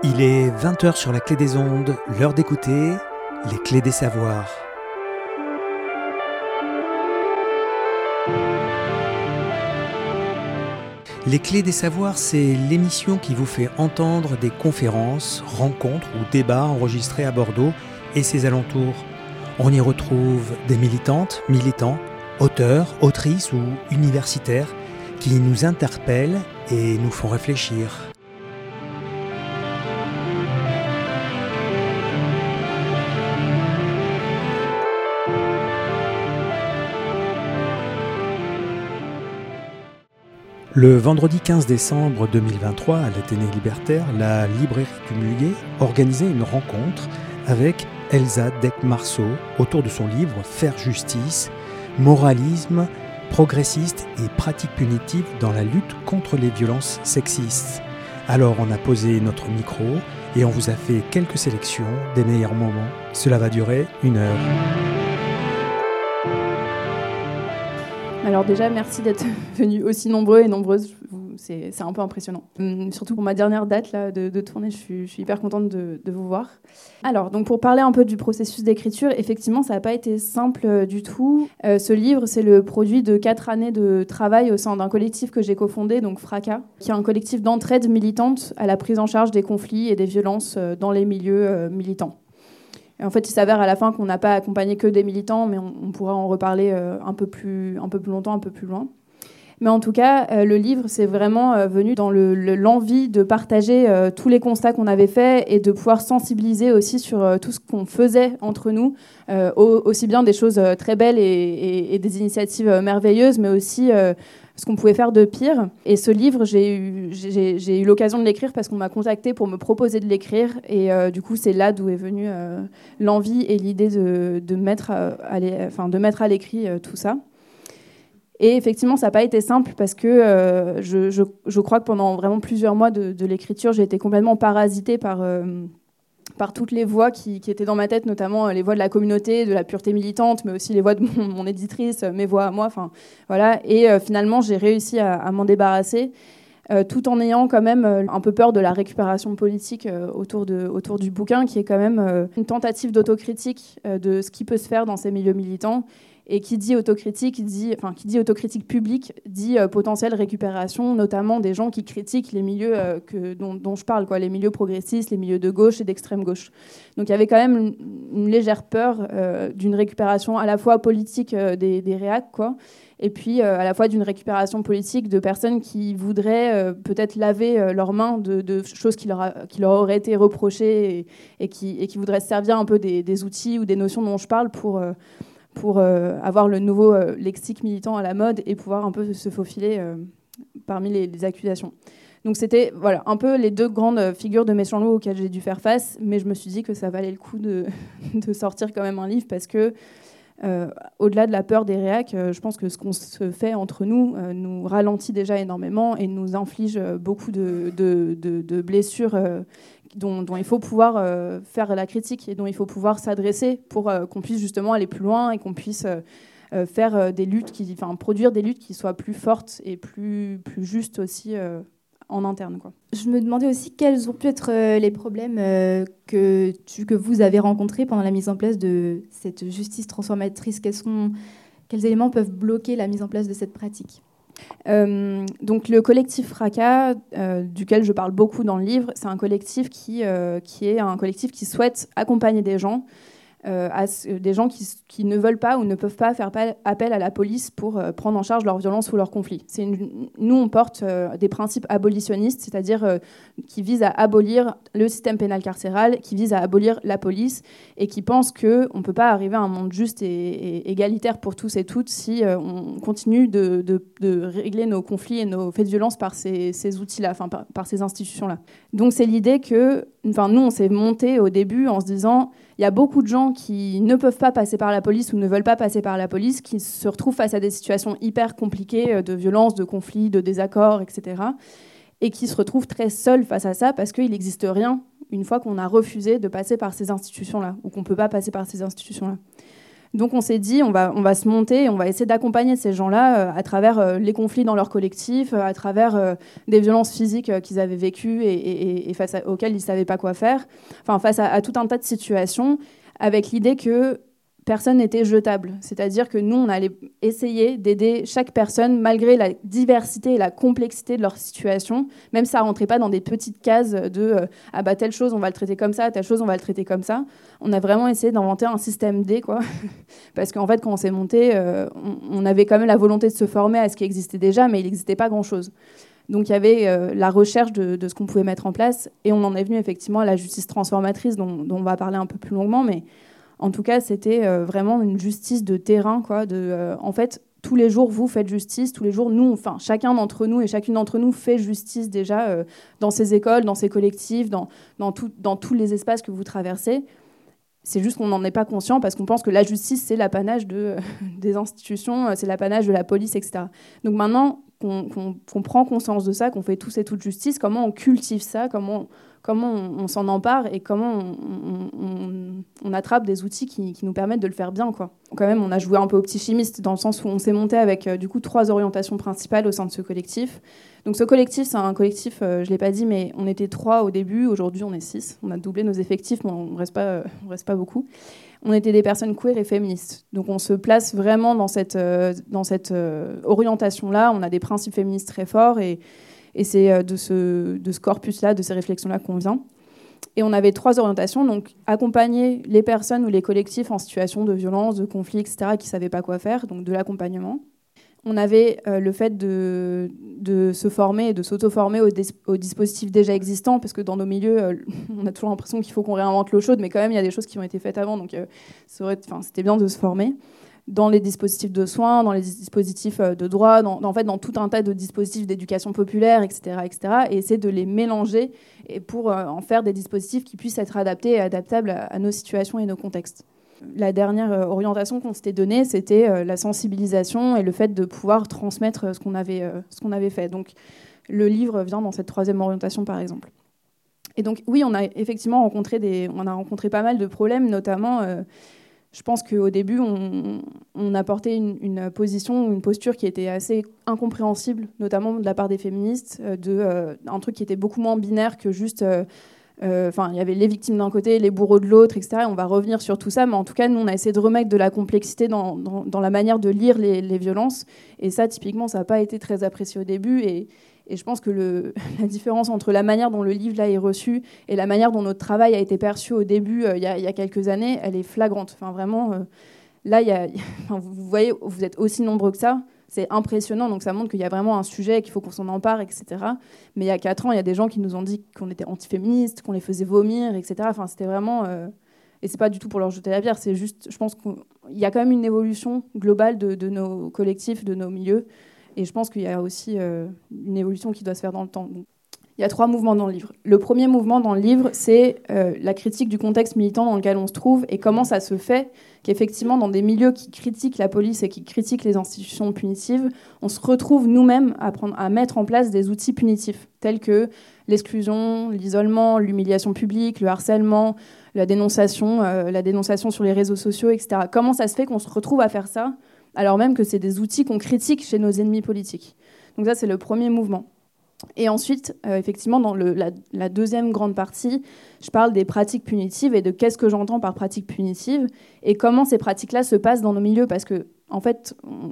Il est 20h sur la clé des ondes, l'heure d'écouter les clés des savoirs. Les clés des savoirs, c'est l'émission qui vous fait entendre des conférences, rencontres ou débats enregistrés à Bordeaux et ses alentours. On y retrouve des militantes, militants, auteurs, autrices ou universitaires qui nous interpellent et nous font réfléchir. Le vendredi 15 décembre 2023, à l'Athénée Libertaire, la librairie du Muguet organisait une rencontre avec Elsa Deck-Marceau autour de son livre « Faire justice, moralisme progressiste et pratiques punitives dans la lutte contre les violences sexistes ». Alors on a posé notre micro et on vous a fait quelques sélections des meilleurs moments. Cela va durer 1 heure. Alors déjà, merci d'être venus aussi nombreux et nombreuses. C'est un peu impressionnant. Surtout pour ma dernière date là, de tournée, je suis hyper contente de vous voir. Alors, donc pour parler un peu du processus d'écriture, effectivement, ça n'a pas été simple du tout. Ce livre, c'est le produit de 4 années de travail au sein d'un collectif que j'ai cofondé, donc FRACA, qui est un collectif d'entraide militante à la prise en charge des conflits et des violences dans les milieux militants. Et en fait, il s'avère à la fin qu'on n'a pas accompagné que des militants, mais on pourra en reparler un peu plus longtemps, un peu plus loin. Mais en tout cas, le livre, c'est vraiment venu dans l'envie de partager tous les constats qu'on avait faits et de pouvoir sensibiliser aussi sur tout ce qu'on faisait entre nous, aussi bien des choses très belles et des initiatives merveilleuses, mais aussi ce qu'on pouvait faire de pire. Et ce livre, j'ai eu l'occasion de l'écrire parce qu'on m'a contacté pour me proposer de l'écrire. Et du coup, c'est là d'où est venue l'envie et l'idée de mettre à l'écrit tout ça. Et effectivement, ça n'a pas été simple parce que je crois que pendant vraiment plusieurs mois de l'écriture, j'ai été complètement parasitée par toutes les voix qui étaient dans ma tête, notamment les voix de la communauté, de la pureté militante, mais aussi les voix de mon éditrice, mes voix à moi. Voilà. Et finalement, j'ai réussi à m'en débarrasser, tout en ayant quand même un peu peur de la récupération politique autour du bouquin, qui est quand même une tentative d'autocritique de ce qui peut se faire dans ces milieux militants. Et qui dit autocritique publique, dit potentielle récupération, notamment des gens qui critiquent les milieux dont je parle, les milieux progressistes, les milieux de gauche et d'extrême gauche. Donc il y avait quand même une légère peur d'une récupération à la fois politique des réacs, et puis à la fois d'une récupération politique de personnes qui voudraient peut-être laver leurs mains de choses qui leur auraient été reprochées et qui voudraient se servir un peu des outils ou des notions dont je parle pour avoir le nouveau lexique militant à la mode et pouvoir un peu se faufiler parmi les accusations. Donc c'était un peu les 2 grandes figures de méchants loups auxquelles j'ai dû faire face, mais je me suis dit que ça valait le coup de sortir quand même un livre parce que au-delà de la peur des réacs, je pense que ce qu'on se fait entre nous nous ralentit déjà énormément et nous inflige beaucoup de blessures dont il faut pouvoir faire la critique et dont il faut pouvoir s'adresser pour qu'on puisse justement aller plus loin et qu'on puisse faire des luttes, produire des luttes qui soient plus fortes et plus justes aussi en interne, Je me demandais aussi quels ont pu être les problèmes que vous avez rencontrés pendant la mise en place de cette justice transformatrice. Quels éléments peuvent bloquer la mise en place de cette pratique ? Donc le collectif FRACA, duquel je parle beaucoup dans le livre, c'est un collectif qui est un collectif qui souhaite accompagner des gens, des gens qui ne veulent pas ou ne peuvent pas faire appel à la police pour prendre en charge leurs violences ou leurs conflits. Nous, on porte des principes abolitionnistes, c'est-à-dire qui visent à abolir le système pénal carcéral, qui visent à abolir la police et qui pensent qu'on ne peut pas arriver à un monde juste et égalitaire pour tous et toutes si on continue de régler nos conflits et nos faits de violence par ces outils-là, par ces institutions-là. Donc c'est l'idée que nous, on s'est monté au début en se disant il y a beaucoup de gens qui ne peuvent pas passer par la police ou ne veulent pas passer par la police, qui se retrouvent face à des situations hyper compliquées de violence, de conflits, de désaccords, etc. Et qui se retrouvent très seuls face à ça parce qu'il n'existe rien une fois qu'on a refusé de passer par ces institutions-là ou qu'on ne peut pas passer par ces institutions-là. Donc on s'est dit, on va se monter, on va essayer d'accompagner ces gens-là à travers les conflits dans leur collectif, à travers des violences physiques qu'ils avaient vécues et auxquelles ils ne savaient pas quoi faire, enfin face à tout un tas de situations, avec l'idée que personne n'était jetable. C'est-à-dire que nous, on allait essayer d'aider chaque personne, malgré la diversité et la complexité de leur situation, même si ça ne rentrait pas dans des petites cases de ah bah telle chose, on va le traiter comme ça, telle chose, on va le traiter comme ça. On a vraiment essayé d'inventer un système D, quoi. Parce qu'en fait, quand on s'est monté, on avait quand même la volonté de se former à ce qui existait déjà, mais il n'existait pas grand-chose. Donc il y avait la recherche de ce qu'on pouvait mettre en place, et on en est venu effectivement à la justice transformatrice, dont on va parler un peu plus longuement, mais en tout cas, c'était vraiment une justice de terrain, quoi. En fait, tous les jours, vous faites justice. Tous les jours, chacun d'entre nous et chacune d'entre nous fait justice déjà dans ses écoles, dans ses collectifs, dans tous les espaces que vous traversez. C'est juste qu'on n'en est pas conscient parce qu'on pense que la justice, c'est l'apanage des institutions, c'est l'apanage de la police, etc. Donc maintenant qu'on prend conscience de ça, qu'on fait tous et toutes justice, comment on cultive ça, comment on s'en empare et comment on attrape des outils qui nous permettent de le faire bien, quoi. Quand même, on a joué un peu au petit chimiste dans le sens où on s'est monté avec du coup 3 orientations principales au sein de ce collectif. Donc ce collectif, c'est un collectif, je ne l'ai pas dit, mais on était 3 au début, aujourd'hui on est 6. On a doublé nos effectifs, mais on ne reste pas beaucoup. On était des personnes queer et féministes. Donc on se place vraiment dans cette orientation-là. On a des principes féministes très forts et c'est de ce corpus-là, de ces réflexions-là qu'on vient. Et on avait 3 orientations, donc accompagner les personnes ou les collectifs en situation de violence, de conflit, etc., qui ne savaient pas quoi faire, donc de l'accompagnement. On avait le fait de se former et de s'auto-former aux dispositifs déjà existants, parce que dans nos milieux, on a toujours l'impression qu'il faut qu'on réinvente l'eau chaude, mais quand même, il y a des choses qui ont été faites avant, donc c'était bien de se former dans les dispositifs de soins, dans les dispositifs de droit, dans tout un tas de dispositifs d'éducation populaire, etc., et essayer de les mélanger et pour en faire des dispositifs qui puissent être adaptés et adaptables à nos situations et nos contextes. La dernière orientation qu'on s'était donnée, c'était la sensibilisation et le fait de pouvoir transmettre ce qu'on avait fait. Donc, le livre vient dans cette 3e orientation, par exemple. Et donc, oui, on a effectivement rencontré pas mal de problèmes, notamment... je pense qu'au début, on apportait une posture qui était assez incompréhensible, notamment de la part des féministes, un truc qui était beaucoup moins binaire que juste... il y avait les victimes d'un côté, les bourreaux de l'autre, etc. Et on va revenir sur tout ça, mais en tout cas, nous, on a essayé de remettre de la complexité dans la manière de lire les violences. Et ça, typiquement, ça n'a pas été très apprécié au début. Et je pense que la différence entre la manière dont le livre là est reçu et la manière dont notre travail a été perçu au début, il y a quelques années, elle est flagrante. Enfin, vraiment, là, vous voyez, vous êtes aussi nombreux que ça. C'est impressionnant, donc ça montre qu'il y a vraiment un sujet, qu'il faut qu'on s'en empare, etc. Mais il y a 4 ans, il y a des gens qui nous ont dit qu'on était antiféministes, qu'on les faisait vomir, etc. Enfin, c'était vraiment... Et c'est pas du tout pour leur jeter la pierre, c'est juste... Je pense qu'il y a quand même une évolution globale de nos collectifs, de nos milieux. Et je pense qu'il y a aussi une évolution qui doit se faire dans le temps. Donc, il y a 3 mouvements dans le livre. Le premier mouvement dans le livre, c'est la critique du contexte militant dans lequel on se trouve et comment ça se fait qu'effectivement, dans des milieux qui critiquent la police et qui critiquent les institutions punitives, on se retrouve nous-mêmes à mettre en place des outils punitifs, tels que l'exclusion, l'isolement, l'humiliation publique, le harcèlement, la dénonciation sur les réseaux sociaux, etc. Comment ça se fait qu'on se retrouve à faire ça alors même que c'est des outils qu'on critique chez nos ennemis politiques. Donc ça, c'est le premier mouvement. Et ensuite, effectivement, dans la deuxième grande partie, je parle des pratiques punitives et de qu'est-ce que j'entends par pratiques punitives et comment ces pratiques-là se passent dans nos milieux. Parce que, en fait,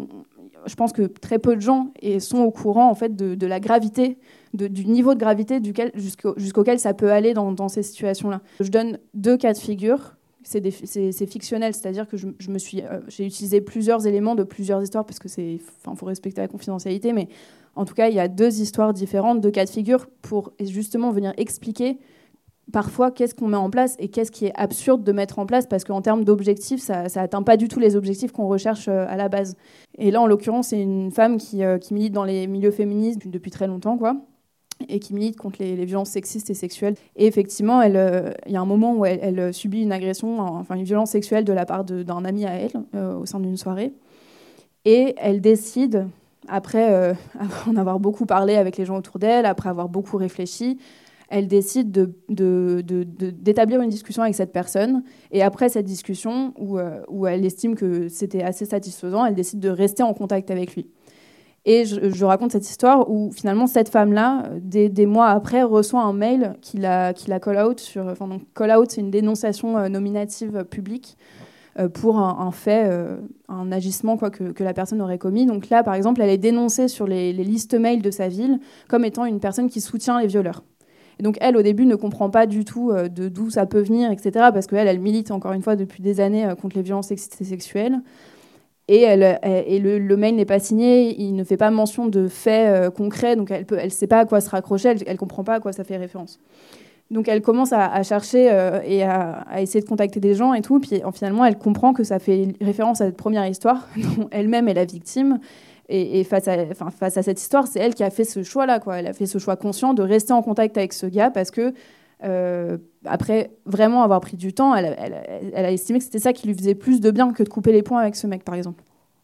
je pense que très peu de gens sont au courant en fait, de la gravité, du niveau de gravité jusqu'auquel ça peut aller dans ces situations-là. Je donne 2 cas de figure. C'est fictionnel, c'est-à-dire que j'ai utilisé plusieurs éléments de plusieurs histoires parce que faut respecter la confidentialité, mais en tout cas, il y a 2 histoires différentes, 2 cas de figure pour justement venir expliquer parfois qu'est-ce qu'on met en place et qu'est-ce qui est absurde de mettre en place parce qu'en termes d'objectifs, ça n'atteint pas du tout les objectifs qu'on recherche à la base. Et là, en l'occurrence, c'est une femme qui milite dans les milieux féministes depuis très longtemps, quoi. Et qui milite contre les violences sexistes et sexuelles. Et effectivement, il y a un moment où elle subit une agression, une violence sexuelle de la part d'un ami à elle, au sein d'une soirée. Et elle après en avoir beaucoup parlé avec les gens autour d'elle, après avoir beaucoup réfléchi, elle décide d'établir une discussion avec cette personne. Et après cette discussion, où elle estime que c'était assez satisfaisant, elle décide de rester en contact avec lui. Et je raconte cette histoire où finalement cette femme-là, des mois après, reçoit un mail qui la call out donc call out, c'est une dénonciation nominative publique pour un fait, un agissement que la personne aurait commis. Donc là, par exemple, elle est dénoncée sur les listes mail de sa ville comme étant une personne qui soutient les violeurs. Et donc elle, au début, ne comprend pas du tout d'où ça peut venir, etc. Parce qu'elle milite, encore une fois, depuis des années contre les violences sexuelles. Et le mail n'est pas signé, il ne fait pas mention de faits concrets, donc elle ne sait pas à quoi se raccrocher, elle ne comprend pas à quoi ça fait référence. Donc elle commence à chercher et à essayer de contacter des gens et tout, puis finalement elle comprend que ça fait référence à cette première histoire dont elle-même est la victime. Et face à cette histoire, c'est elle qui a fait ce choix-là, quoi. Elle a fait ce choix conscient de rester en contact avec ce gars parce que après vraiment avoir pris du temps, elle a estimé que c'était ça qui lui faisait plus de bien que de couper les poings avec ce mec, par exemple.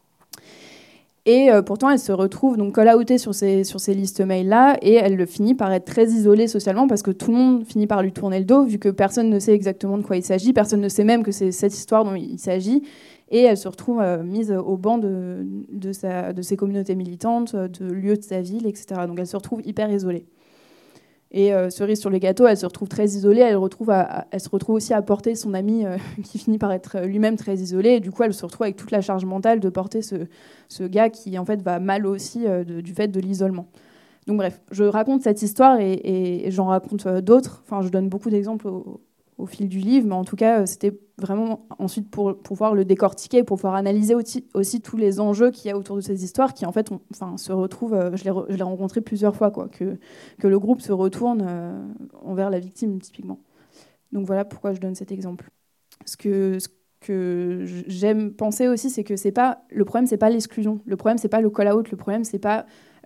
Et pourtant, elle se retrouve donc call-outée sur ces listes mail-là, et elle finit par être très isolée socialement parce que tout le monde finit par lui tourner le dos, vu que personne ne sait exactement de quoi il s'agit, personne ne sait même que c'est cette histoire dont il s'agit, et elle se retrouve mise au banc de ses communautés militantes, de lieux de sa ville, etc. Donc elle se retrouve hyper isolée. Et cerise sur le gâteau, elle se retrouve très isolée. Elle se retrouve aussi à porter son ami qui finit par être lui-même très isolé. Et du coup, elle se retrouve avec toute la charge mentale de porter ce gars qui, en fait, va mal aussi du fait de l'isolement. Donc bref, je raconte cette histoire et j'en raconte d'autres. Enfin, je donne beaucoup d'exemples au fil du livre, mais en tout cas, c'était vraiment ensuite pour pouvoir le décortiquer, pour pouvoir analyser aussi tous les enjeux qu'il y a autour de ces histoires qui, en fait, se retrouvent, je l'ai rencontré plusieurs fois, quoi, que le groupe se retourne envers la victime, typiquement. Donc voilà pourquoi je donne cet exemple. Ce que j'aime penser aussi, c'est que le problème, c'est pas l'exclusion. Le problème, c'est pas le call-out. Le problème, c'est pas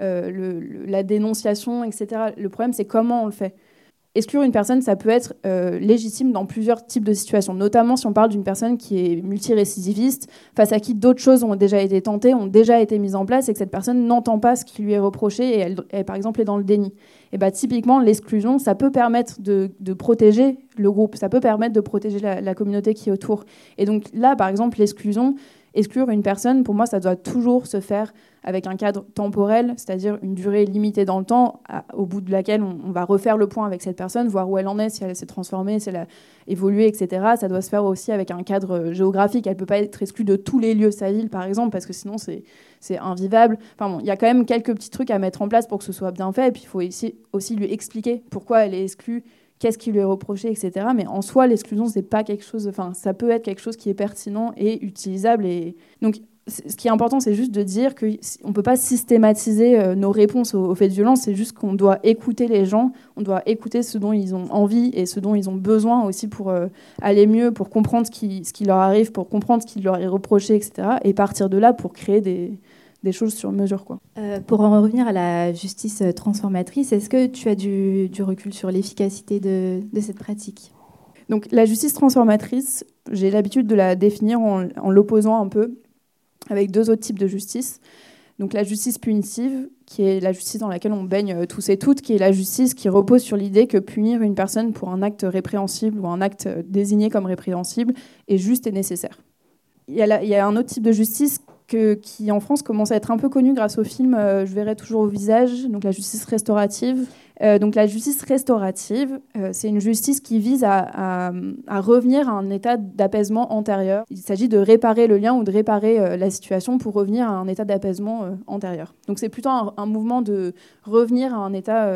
la dénonciation, etc. Le problème, c'est comment on le fait. Exclure une personne, ça peut être légitime dans plusieurs types de situations, notamment si on parle d'une personne qui est multirécidiviste, face à qui d'autres choses ont déjà été tentées, ont déjà été mises en place, et que cette personne n'entend pas ce qui lui est reproché, et elle par exemple, est dans le déni. Et typiquement, l'exclusion, ça peut permettre de protéger le groupe, ça peut permettre de protéger la communauté qui est autour. Et donc là, par exemple, exclure une personne, pour moi, ça doit toujours se faire avec un cadre temporel, c'est-à-dire une durée limitée dans le temps, au bout de laquelle on va refaire le point avec cette personne, voir où elle en est, si elle s'est transformée, si elle a évolué, etc. Ça doit se faire aussi avec un cadre géographique. Elle ne peut pas être exclue de tous les lieux de sa ville, par exemple, parce que sinon c'est invivable. Enfin bon, il y a quand même quelques petits trucs à mettre en place pour que ce soit bien fait, et puis il faut aussi lui expliquer pourquoi elle est exclue, qu'est-ce qui lui est reproché, etc. Mais en soi, l'exclusion, c'est pas quelque chose... Enfin, ça peut être quelque chose qui est pertinent et utilisable. Et donc, ce qui est important, c'est juste de dire qu'on ne peut pas systématiser nos réponses aux faits de violence. C'est juste qu'on doit écouter les gens, on doit écouter ce dont ils ont envie et ce dont ils ont besoin aussi pour aller mieux, pour comprendre ce qui leur arrive, pour comprendre ce qui leur est reproché, etc. Et partir de là pour créer des choses sur mesure, quoi. Pour en revenir à la justice transformatrice, est-ce que tu as du recul sur l'efficacité de cette pratique ? Donc la justice transformatrice, j'ai l'habitude de la définir en l'opposant un peu avec deux autres types de justice. Donc la justice punitive, qui est la justice dans laquelle on baigne tous et toutes, qui est la justice qui repose sur l'idée que punir une personne pour un acte répréhensible ou un acte désigné comme répréhensible est juste et nécessaire. Il y a un autre type de justice qui, en France, commence à être un peu connu grâce au film Je verrai toujours au visage, donc la justice restaurative. Donc la justice restaurative, c'est une justice qui vise à revenir à un état d'apaisement antérieur. Il s'agit de réparer le lien ou de réparer la situation pour revenir à un état d'apaisement antérieur. Donc c'est plutôt un mouvement de revenir à un état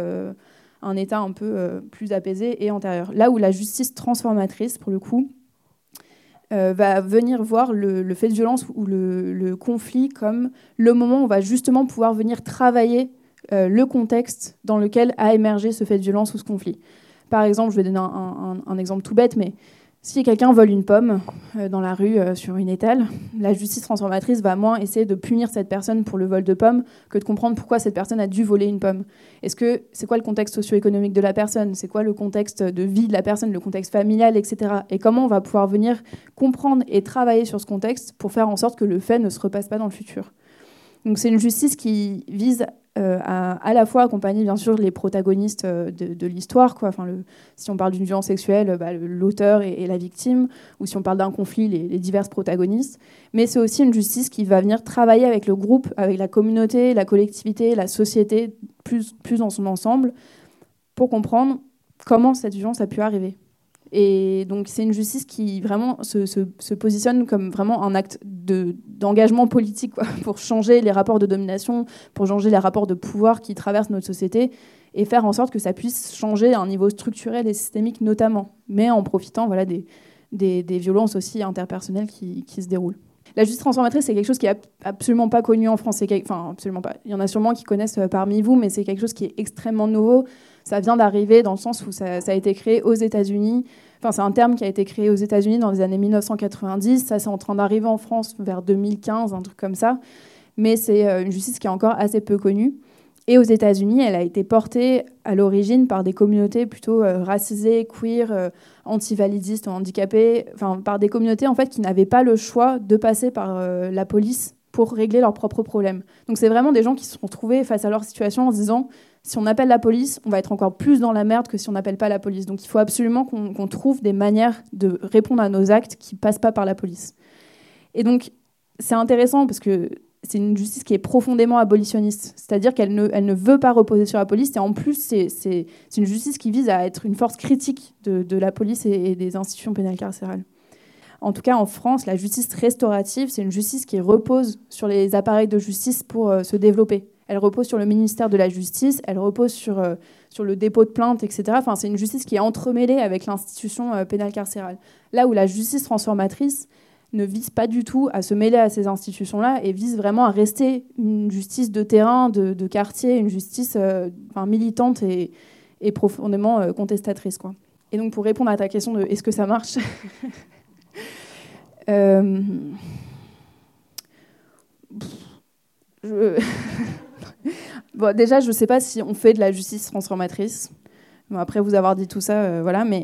un peu plus apaisé et antérieur. Là où la justice transformatrice, pour le coup, va venir voir le fait de violence ou le conflit comme le moment où on va justement pouvoir venir travailler le contexte dans lequel a émergé ce fait de violence ou ce conflit. Par exemple, je vais donner un exemple tout bête, mais si quelqu'un vole une pomme dans la rue sur une étale, la justice transformatrice va moins essayer de punir cette personne pour le vol de pomme que de comprendre pourquoi cette personne a dû voler une pomme. C'est quoi le contexte socio-économique de la personne ? C'est quoi le contexte de vie de la personne, le contexte familial, etc. Et comment on va pouvoir venir comprendre et travailler sur ce contexte pour faire en sorte que le fait ne se repasse pas dans le futur. Donc c'est une justice qui vise à la fois accompagner bien sûr les protagonistes de l'histoire, quoi. Enfin, si on parle d'une violence sexuelle, l'auteur et la victime, ou si on parle d'un conflit, les divers protagonistes. Mais c'est aussi une justice qui va venir travailler avec le groupe, avec la communauté, la collectivité, la société, plus dans son ensemble, pour comprendre comment cette violence a pu arriver. Et donc c'est une justice qui vraiment se positionne comme vraiment un acte d'engagement politique, quoi, pour changer les rapports de domination, pour changer les rapports de pouvoir qui traversent notre société et faire en sorte que ça puisse changer à un niveau structurel et systémique notamment, mais en profitant des violences aussi interpersonnelles qui se déroulent. La justice transformatrice, c'est quelque chose qui est absolument pas connu en France. Enfin, absolument pas. Il y en a sûrement qui connaissent parmi vous, mais c'est quelque chose qui est extrêmement nouveau. Ça vient d'arriver dans le sens où ça a été créé aux États-Unis. Enfin, c'est un terme qui a été créé aux États-Unis dans les années 1990. Ça, c'est en train d'arriver en France vers 2015, un truc comme ça. Mais c'est une justice qui est encore assez peu connue. Et aux États-Unis, elle a été portée à l'origine par des communautés plutôt racisées, queer, antivalidistes, handicapées, enfin par des communautés en fait qui n'avaient pas le choix de passer par la police pour régler leurs propres problèmes. Donc c'est vraiment des gens qui se sont retrouvés face à leur situation en se disant si on appelle la police, on va être encore plus dans la merde que si on n'appelle pas la police. Donc il faut absolument qu'on trouve des manières de répondre à nos actes qui passent pas par la police. Et donc c'est intéressant parce que c'est une justice qui est profondément abolitionniste, c'est-à-dire qu'elle ne veut pas reposer sur la police, et en plus, c'est une justice qui vise à être une force critique de la police et des institutions pénales carcérales. En tout cas, en France, la justice restaurative, c'est une justice qui repose sur les appareils de justice pour se développer. Elle repose sur le ministère de la Justice, elle repose sur le dépôt de plainte, etc. Enfin, c'est une justice qui est entremêlée avec l'institution pénale carcérale. Là où la justice transformatrice ne vise pas du tout à se mêler à ces institutions-là et vise vraiment à rester une justice de terrain, de quartier, une justice militante et profondément contestatrice, quoi. Et donc, pour répondre à ta question de est-ce que ça marche Bon, déjà, je ne sais pas si on fait de la justice transformatrice. Bon, après vous avoir dit tout ça, voilà, mais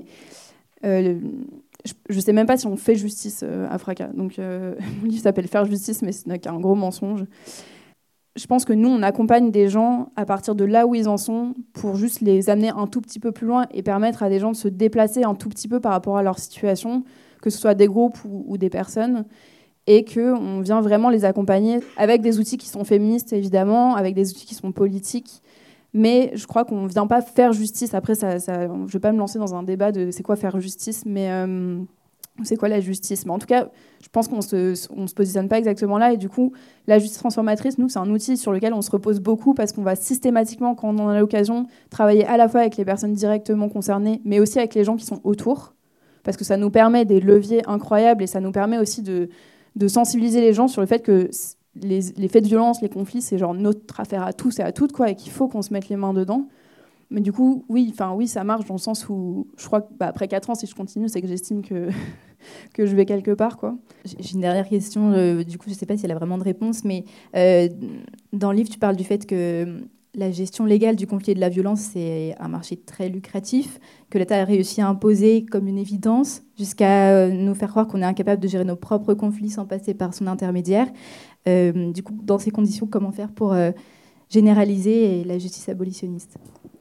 je ne sais même pas si on fait justice à Fracas. Donc, mon livre s'appelle « Faire justice », mais ce n'est qu'un gros mensonge. Je pense que nous, on accompagne des gens à partir de là où ils en sont pour juste les amener un tout petit peu plus loin et permettre à des gens de se déplacer un tout petit peu par rapport à leur situation, que ce soit des groupes ou des personnes, et qu'on vient vraiment les accompagner avec des outils qui sont féministes, évidemment, avec des outils qui sont politiques. Mais je crois qu'on ne vient pas faire justice. Après, je ne vais pas me lancer dans un débat de c'est quoi faire justice, mais c'est quoi la justice. Mais en tout cas, je pense qu'on ne se positionne pas exactement là. Et du coup, la justice transformatrice, nous, c'est un outil sur lequel on se repose beaucoup parce qu'on va systématiquement, quand on en a l'occasion, travailler à la fois avec les personnes directement concernées, mais aussi avec les gens qui sont autour. Parce que ça nous permet des leviers incroyables et ça nous permet aussi de sensibiliser les gens sur le fait que les faits de violence, les conflits, c'est genre notre affaire à tous et à toutes, quoi, et qu'il faut qu'on se mette les mains dedans. Mais du coup, oui, ça marche dans le sens où je crois qu'après 4 ans, si je continue, c'est que j'estime que je vais quelque part, quoi. J'ai une dernière question, du coup, je ne sais pas si elle a vraiment de réponse, mais dans le livre, tu parles du fait que la gestion légale du conflit et de la violence, c'est un marché très lucratif, que l'État a réussi à imposer comme une évidence, jusqu'à nous faire croire qu'on est incapable de gérer nos propres conflits sans passer par son intermédiaire. Du coup, dans ces conditions, comment faire pour généraliser la justice abolitionniste ?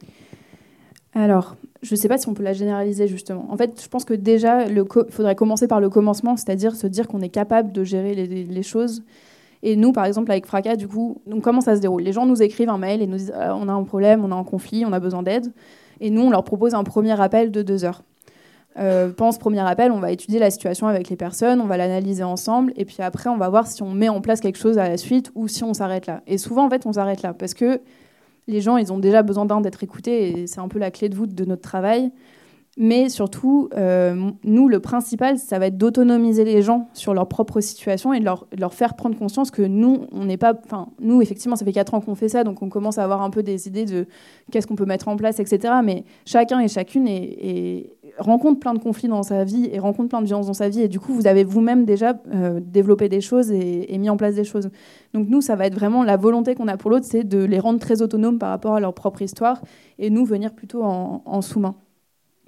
Alors, je ne sais pas si on peut la généraliser, justement. En fait, je pense que déjà, il faudrait commencer par le commencement, c'est-à-dire se dire qu'on est capable de gérer les choses. Et nous, par exemple, avec Fracas, du coup, donc comment ça se déroule ? Les gens nous écrivent un mail et nous disent on a un problème, on a un conflit, on a besoin d'aide. Et nous, on leur propose un premier appel de 2 heures. Pendant ce premier appel, on va étudier la situation avec les personnes, on va l'analyser ensemble, et puis après, on va voir si on met en place quelque chose à la suite ou si on s'arrête là. Et souvent, en fait, on s'arrête là parce que les gens, ils ont déjà besoin d'être écoutés et c'est un peu la clé de voûte de notre travail. Mais surtout, nous, le principal, ça va être d'autonomiser les gens sur leur propre situation et de leur faire prendre conscience que nous, on n'est pas... Enfin, nous, effectivement, ça fait 4 ans qu'on fait ça, donc on commence à avoir un peu des idées de qu'est-ce qu'on peut mettre en place, etc. Mais chacun et chacune rencontre plein de conflits dans sa vie et rencontre plein de violences dans sa vie. Et du coup, vous avez vous-même déjà développé des choses et mis en place des choses. Donc nous, ça va être vraiment la volonté qu'on a pour l'autre, c'est de les rendre très autonomes par rapport à leur propre histoire et nous, venir plutôt en sous-main.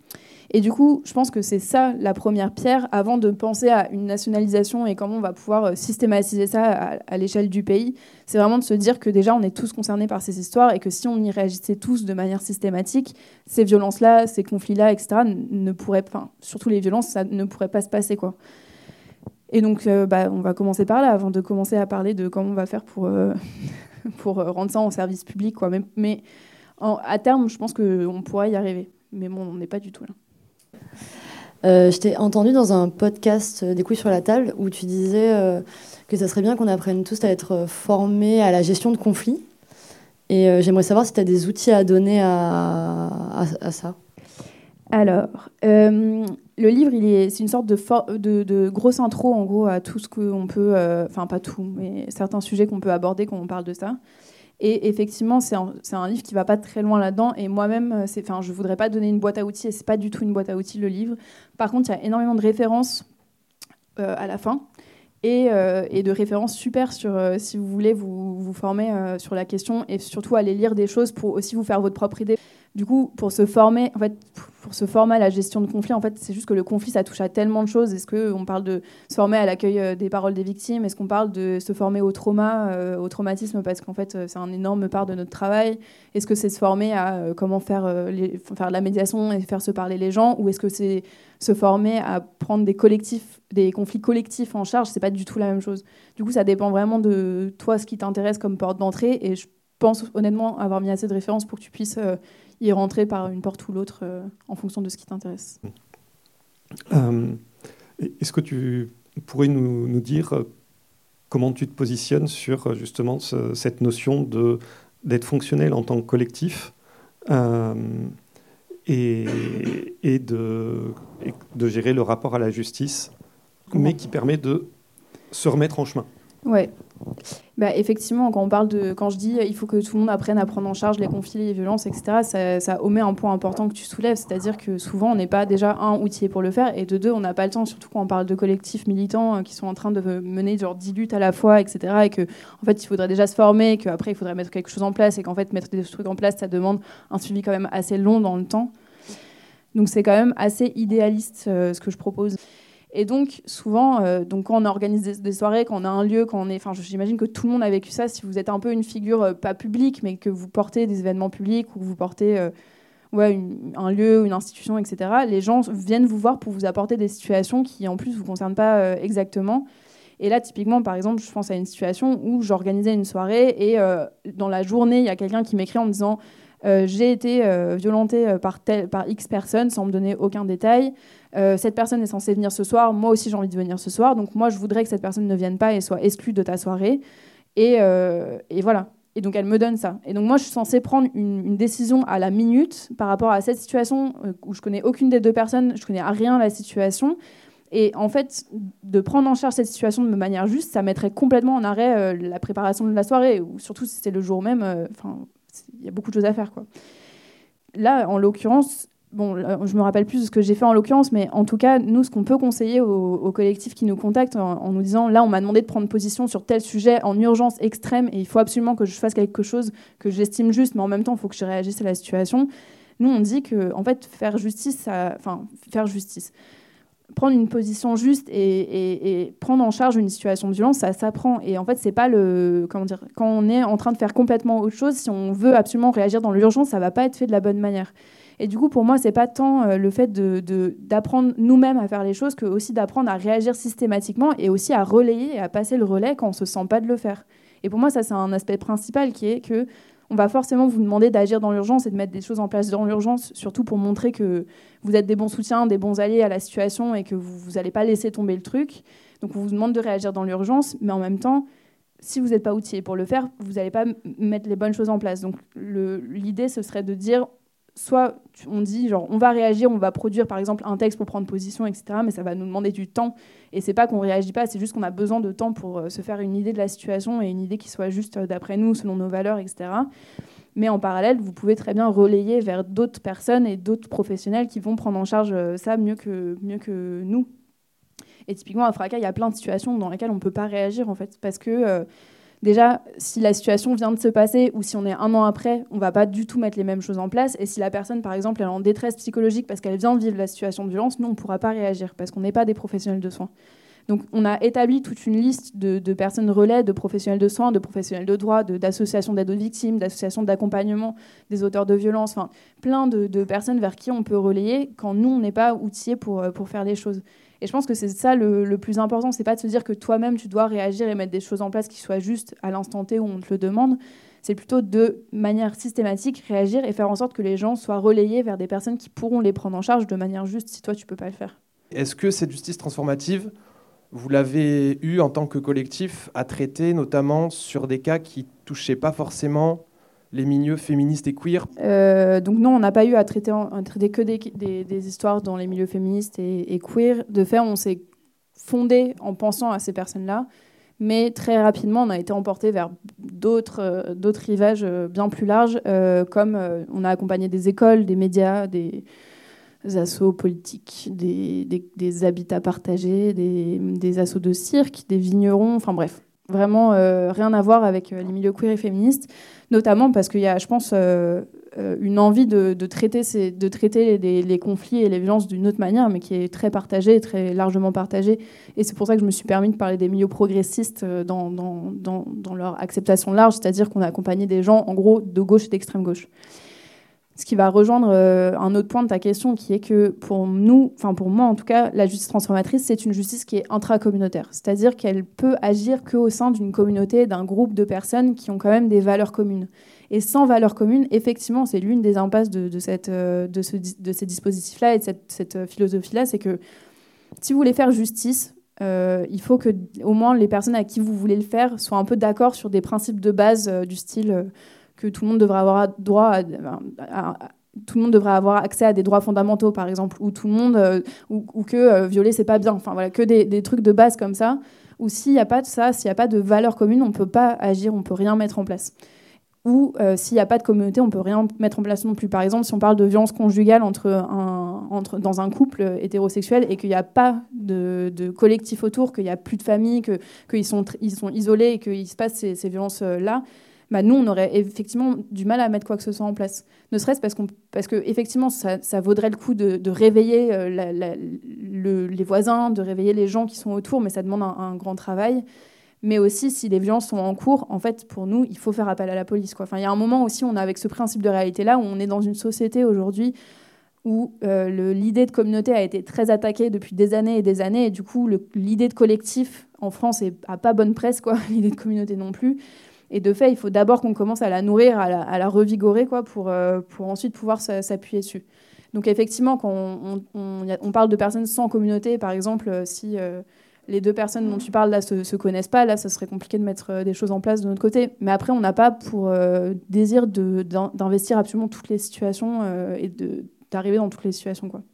Et du coup, je pense que c'est ça la première pierre avant de penser à une nationalisation et comment on va pouvoir systématiser ça à l'échelle du pays. C'est vraiment de se dire que déjà, on est tous concernés par ces histoires et que si on y réagissait tous de manière systématique, ces violences-là, ces conflits-là, etc., ne pourraient, surtout les violences, ça ne pourrait pas se passer, quoi. Et donc, on va commencer par là, avant de commencer à parler de comment on va faire pour rendre ça en service public, quoi. Mais à terme, je pense qu'on pourra y arriver. Mais bon, on n'est pas du tout là. Je t'ai entendu dans un podcast des couilles sur la table où tu disais que ça serait bien qu'on apprenne tous à être formés à la gestion de conflits. Et j'aimerais savoir si tu as des outils à donner à ça. Alors, le livre, c'est une sorte de grosse intro, en gros, à tout ce qu'on peut... pas tout, mais certains sujets qu'on peut aborder quand on parle de ça. Et effectivement, c'est un livre qui ne va pas très loin là-dedans. Et moi-même, je ne voudrais pas donner une boîte à outils, et ce n'est pas du tout une boîte à outils, le livre. Par contre, il y a énormément de références à la fin, et de références super sur, si vous voulez vous former sur la question, et surtout aller lire des choses pour aussi vous faire votre propre idée. Du coup, pour se former à la gestion de conflits, en fait, c'est juste que le conflit, ça touche à tellement de choses. Est-ce qu'on parle de se former à l'accueil des paroles des victimes ? Est-ce qu'on parle de se former au au traumatisme, parce qu'en fait, c'est une énorme part de notre travail ? Est-ce que c'est se former à comment faire de la médiation et faire se parler les gens ? Ou est-ce que c'est se former à prendre des conflits collectifs en charge ? C'est pas du tout la même chose. Du coup, ça dépend vraiment de toi, ce qui t'intéresse comme porte d'entrée. Et je pense honnêtement avoir mis assez de références pour que tu puisses y rentrer par une porte ou l'autre en fonction de ce qui t'intéresse. Est-ce que tu pourrais nous dire comment tu te positionnes sur justement cette notion d'être fonctionnel en tant que collectif et de gérer le rapport à la justice, mais qui permet de se remettre en chemin? Ouais. Effectivement, quand je dis il faut que tout le monde apprenne à prendre en charge les conflits, les violences, etc., ça omet un point important que tu soulèves, c'est-à-dire que souvent on n'est pas déjà outillé pour le faire, et de deux, on n'a pas le temps, surtout quand on parle de collectifs militants qui sont en train de mener 10 luttes à la fois, etc., et que en fait il faudrait déjà se former, qu'après il faudrait mettre quelque chose en place, et qu'en fait mettre des trucs en place, ça demande un suivi quand même assez long dans le temps. Donc c'est quand même assez idéaliste ce que je propose. Et donc, souvent, quand on organise des soirées, quand on a un lieu, j'imagine que tout le monde a vécu ça, si vous êtes un peu une figure, pas publique, mais que vous portez des événements publics, ou que vous portez un lieu, une institution, etc., les gens viennent vous voir pour vous apporter des situations qui, en plus, ne vous concernent pas exactement. Et là, typiquement, par exemple, je pense à une situation où j'organisais une soirée, et dans la journée, il y a quelqu'un qui m'écrit en me disant j'ai été violentée par X personnes, sans me donner aucun détail. Cette personne est censée venir ce soir, moi aussi j'ai envie de venir ce soir, donc moi je voudrais que cette personne ne vienne pas et soit exclue de ta soirée. Et voilà. Et donc elle me donne ça. Et donc moi je suis censée prendre une décision à la minute par rapport à cette situation où je connais aucune des deux personnes, je connais à rien la situation. Et en fait, de prendre en charge cette situation de manière juste, ça mettrait complètement en arrêt la préparation de la soirée, ou surtout si c'est le jour même. Il y a beaucoup de choses à faire, quoi. Là, en l'occurrence, je me rappelle plus de ce que j'ai fait en l'occurrence, mais en tout cas, nous, ce qu'on peut conseiller aux collectifs qui nous contactent en nous disant, là, on m'a demandé de prendre position sur tel sujet en urgence extrême, et il faut absolument que je fasse quelque chose que j'estime juste, mais en même temps, il faut que je réagisse à la situation. Nous, on dit que, en fait, faire justice, prendre une position juste et prendre en charge une situation de violence, ça s'apprend. Et en fait, c'est pas quand on est en train de faire complètement autre chose, si on veut absolument réagir dans l'urgence, ça va pas être fait de la bonne manière. Et du coup, pour moi, c'est pas tant le fait d'apprendre nous-mêmes à faire les choses que aussi d'apprendre à réagir systématiquement et aussi à relayer et à passer le relais quand on se sent pas de le faire. Et pour moi, ça, c'est un aspect principal qui est que on va forcément vous demander d'agir dans l'urgence et de mettre des choses en place dans l'urgence, surtout pour montrer que vous êtes des bons soutiens, des bons alliés à la situation et que vous n'allez pas laisser tomber le truc. Donc on vous demande de réagir dans l'urgence, mais en même temps, si vous n'êtes pas outillé pour le faire, vous n'allez pas mettre les bonnes choses en place. Donc l'idée, ce serait de dire, soit on dit, on va réagir, on va produire par exemple un texte pour prendre position, etc., mais ça va nous demander du temps. Et c'est pas qu'on réagit pas, c'est juste qu'on a besoin de temps pour se faire une idée de la situation et une idée qui soit juste d'après nous, selon nos valeurs, etc. Mais en parallèle, vous pouvez très bien relayer vers d'autres personnes et d'autres professionnels qui vont prendre en charge ça mieux que nous. Et typiquement, à Fracas, il y a plein de situations dans lesquelles on ne peut pas réagir, en fait, parce que déjà, si la situation vient de se passer ou si on est 1 an après, on ne va pas du tout mettre les mêmes choses en place. Et si la personne, par exemple, elle est en détresse psychologique parce qu'elle vient de vivre la situation de violence, nous, on ne pourra pas réagir parce qu'on n'est pas des professionnels de soins. Donc, on a établi toute une liste de personnes relais, de professionnels de soins, de professionnels de droit, d'associations d'aide aux victimes, d'associations d'accompagnement des auteurs de violences, enfin, plein de personnes vers qui on peut relayer quand nous, on n'est pas outillés pour faire les choses. Et je pense que c'est ça le plus important, c'est pas de se dire que toi-même, tu dois réagir et mettre des choses en place qui soient justes à l'instant T où on te le demande. C'est plutôt de manière systématique réagir et faire en sorte que les gens soient relayés vers des personnes qui pourront les prendre en charge de manière juste si toi, tu peux pas le faire. Est-ce que cette justice transformative, vous l'avez eu en tant que collectif à traiter, notamment sur des cas qui touchaient pas forcément les milieux féministes et queer ? Donc non, on n'a pas eu à traiter que des histoires dans les milieux féministes et queer. De fait, on s'est fondé en pensant à ces personnes-là, mais très rapidement, on a été emporté vers d'autres rivages bien plus larges, comme on a accompagné des écoles, des médias, des assos politiques, des habitats partagés, des assos de cirque, des vignerons, enfin bref. Vraiment rien à voir avec les milieux queer et féministes, notamment parce qu'il y a, je pense, une envie de traiter les conflits et les violences d'une autre manière, mais qui est très partagée, très largement partagée. Et c'est pour ça que je me suis permis de parler des milieux progressistes dans leur acceptation large, c'est-à-dire qu'on a accompagné des gens, en gros, de gauche et d'extrême gauche. Ce qui va rejoindre un autre point de ta question, qui est que pour nous, enfin pour moi en tout cas, la justice transformatrice, c'est une justice qui est intracommunautaire. C'est-à-dire qu'elle peut agir qu'au sein d'une communauté, d'un groupe de personnes qui ont quand même des valeurs communes. Et sans valeurs communes, effectivement, c'est l'une des impasses de ces dispositifs-là et de cette philosophie-là, c'est que si vous voulez faire justice, il faut que au moins les personnes à qui vous voulez le faire soient un peu d'accord sur des principes de base du style... que tout le monde devrait avoir tout le monde devrait avoir accès à des droits fondamentaux, par exemple, ou tout le monde, ou que violer c'est pas bien. Enfin voilà, que des trucs de base comme ça. Ou s'il n'y a pas de ça, s'il n'y a pas de valeurs communes, on peut pas agir, on peut rien mettre en place. Ou s'il n'y a pas de communauté, on peut rien mettre en place non plus. Par exemple, si on parle de violence conjugale dans un couple hétérosexuel et qu'il n'y a pas de collectif autour, qu'il n'y a plus de famille, qu'ils sont isolés et qu'il se passe ces violences-là. Bah nous, on aurait effectivement du mal à mettre quoi que ce soit en place. Ne serait-ce parce que effectivement, ça vaudrait le coup de réveiller les voisins, de réveiller les gens qui sont autour, mais ça demande un grand travail. Mais aussi, si les violences sont en cours, en fait, pour nous, il faut faire appel à la police, quoi. Enfin, il y a un moment aussi, on a avec ce principe de réalité-là, où on est dans une société aujourd'hui où l'idée de communauté a été très attaquée depuis des années, et du coup, l'idée de collectif en France n'a pas bonne presse, quoi. L'idée de communauté non plus. Et de fait, il faut d'abord qu'on commence à la nourrir, à la revigorer, quoi, pour ensuite pouvoir s'appuyer dessus. Donc effectivement, quand on parle de personnes sans communauté, par exemple, si les deux personnes dont tu parles là se connaissent pas, là, ça serait compliqué de mettre des choses en place de notre côté. Mais après, on n'a pas pour désir d'investir absolument toutes les situations et d'arriver dans toutes les situations, quoi.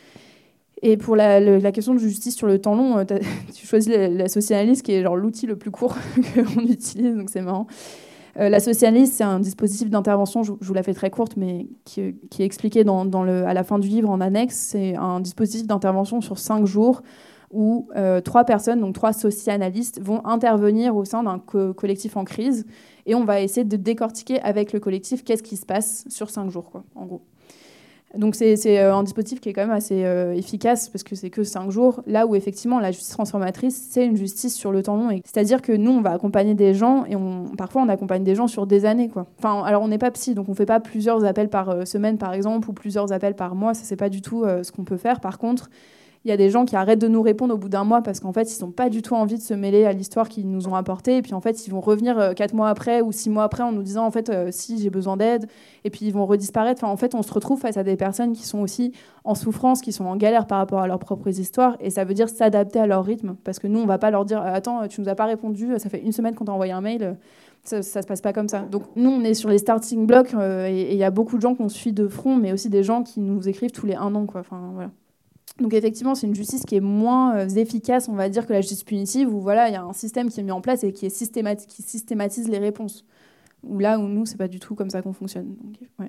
Et pour la question de justice sur le temps long, tu choisis la socianalyse qui est genre l'outil le plus court qu'on utilise, donc c'est marrant. La socianalyse, c'est un dispositif d'intervention, je vous la fais très courte, mais qui est expliqué à la fin du livre en annexe. C'est un dispositif d'intervention sur 5 jours où 3 personnes, donc 3 socianalystes, vont intervenir au sein d'un collectif en crise et on va essayer de décortiquer avec le collectif qu'est-ce qui se passe sur 5 jours, quoi, en gros. Donc c'est un dispositif qui est quand même assez efficace parce que c'est que 5 jours, là où effectivement la justice transformatrice, c'est une justice sur le temps long. C'est-à-dire que nous, on va accompagner des gens et parfois on accompagne des gens sur des années, quoi. Enfin, alors on n'est pas psy, donc on ne fait pas plusieurs appels par semaine par exemple ou plusieurs appels par mois, ça c'est pas du tout ce qu'on peut faire. Par contre, il y a des gens qui arrêtent de nous répondre au bout d'un mois parce qu'en fait, ils n'ont pas du tout envie de se mêler à l'histoire qu'ils nous ont apportée. Et puis en fait, ils vont revenir 4 mois après ou 6 mois après en nous disant en fait, si j'ai besoin d'aide. Et puis ils vont redisparaître. Enfin, en fait, on se retrouve face à des personnes qui sont aussi en souffrance, qui sont en galère par rapport à leurs propres histoires. Et ça veut dire s'adapter à leur rythme. Parce que nous, on ne va pas leur dire attends, tu nous as pas répondu, ça fait 1 semaine qu'on t'a envoyé un mail. Ça se passe pas comme ça. Donc nous, on est sur les starting blocks et il y a beaucoup de gens qu'on suit de front, mais aussi des gens qui nous écrivent tous les 1 an, quoi. Enfin, voilà. Donc effectivement, c'est une justice qui est moins efficace, on va dire, que la justice punitive, où voilà, il y a un système qui est mis en place et qui systématise les réponses. Où là, où nous, c'est pas du tout comme ça qu'on fonctionne. Donc, ouais.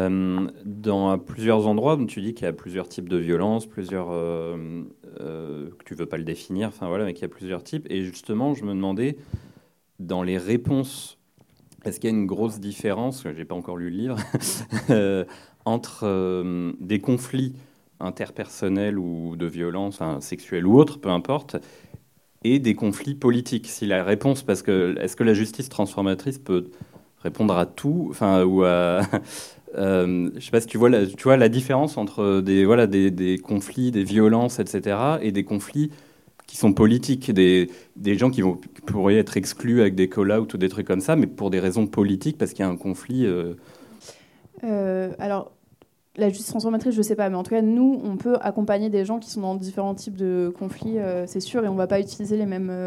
Dans plusieurs endroits, tu dis qu'il y a plusieurs types de violences, que tu veux pas le définir, enfin voilà, mais qu'il y a plusieurs types. Et justement, je me demandais, dans les réponses, est-ce qu'il y a une grosse différence, je n'ai pas encore lu le livre, entre des conflits interpersonnels ou de violence sexuelle ou autre, peu importe, et des conflits politiques? Si la réponse, parce que est-ce que la justice transformatrice peut répondre à tout, ou à je sais pas si tu vois la différence entre des conflits, des violences, etc., et des conflits qui sont politiques, des gens qui pourraient être exclus avec des call-outs ou des trucs comme ça, mais pour des raisons politiques, parce qu'il y a un conflit. Alors, la justice transformatrice, je ne sais pas, mais en tout cas, nous, on peut accompagner des gens qui sont dans différents types de conflits, c'est sûr, et on ne va pas utiliser les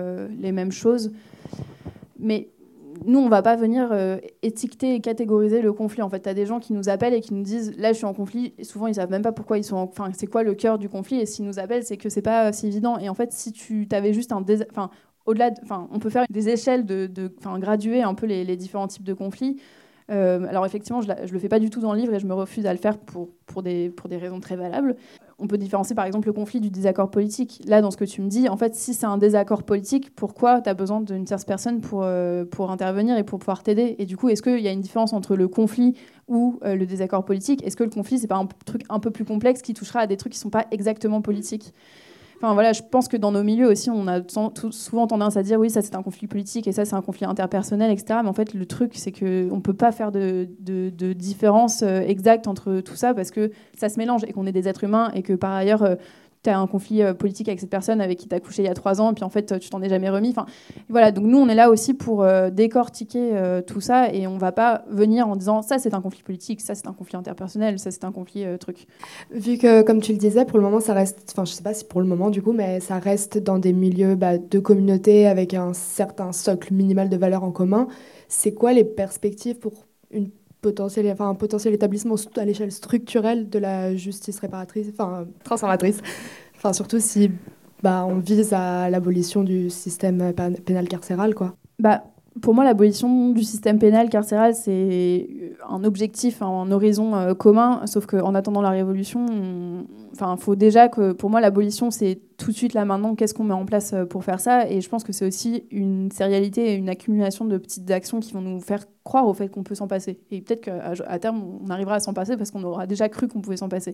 mêmes choses. Mais nous, on ne va pas venir étiqueter et catégoriser le conflit. En fait, tu as des gens qui nous appellent et qui nous disent « Là, je suis en conflit », et souvent, ils ne savent même pas pourquoi ils sont c'est quoi le cœur du conflit, et s'ils nous appellent, c'est que ce n'est pas si évident. Et en fait, si tu avais juste au-delà, on peut faire des échelles graduer un peu les différents types de conflits. Alors effectivement, je le fais pas du tout dans le livre et je me refuse à le faire pour des raisons très valables. On peut différencier par exemple le conflit du désaccord politique. Là, dans ce que tu me dis, en fait, si c'est un désaccord politique, pourquoi tu as besoin d'une tierce personne pour intervenir et pour pouvoir t'aider? Et du coup, est-ce qu'il y a une différence entre le conflit ou le désaccord politique? Est-ce que le conflit, c'est pas un truc un peu plus complexe qui touchera à des trucs qui sont pas exactement politiques? Enfin, voilà, je pense que dans nos milieux aussi, on a souvent tendance à dire oui, ça c'est un conflit politique et ça c'est un conflit interpersonnel, etc. Mais en fait, le truc, c'est qu'on ne peut pas faire de différence exacte entre tout ça parce que ça se mélange et qu'on est des êtres humains et que par ailleurs, tu as un conflit politique avec cette personne avec qui tu as couché il y a 3 ans et puis en fait, tu t'en es jamais remis. Enfin, voilà, donc nous, on est là aussi pour décortiquer tout ça et on ne va pas venir en disant ça c'est un conflit politique, ça c'est un conflit interpersonnel, ça c'est un conflit truc. Vu que, comme tu le disais, pour le moment, ça reste, enfin je sais pas si pour le moment du coup, mais ça reste dans des milieux de communauté avec un certain socle minimal de valeurs en commun. C'est quoi les perspectives pour un potentiel établissement à l'échelle structurelle de la justice transformatrice, surtout si on vise à l'abolition du système pénal carcéral, quoi. Pour moi, l'abolition du système pénal carcéral, c'est un objectif, un horizon commun, sauf qu'en attendant la révolution, faut déjà que, pour moi, l'abolition, c'est tout de suite, là, maintenant, qu'est-ce qu'on met en place pour faire ça? Et je pense que c'est aussi une sérialité et une accumulation de petites actions qui vont nous faire croire au fait qu'on peut s'en passer. Et peut-être qu'à terme, on arrivera à s'en passer parce qu'on aura déjà cru qu'on pouvait s'en passer.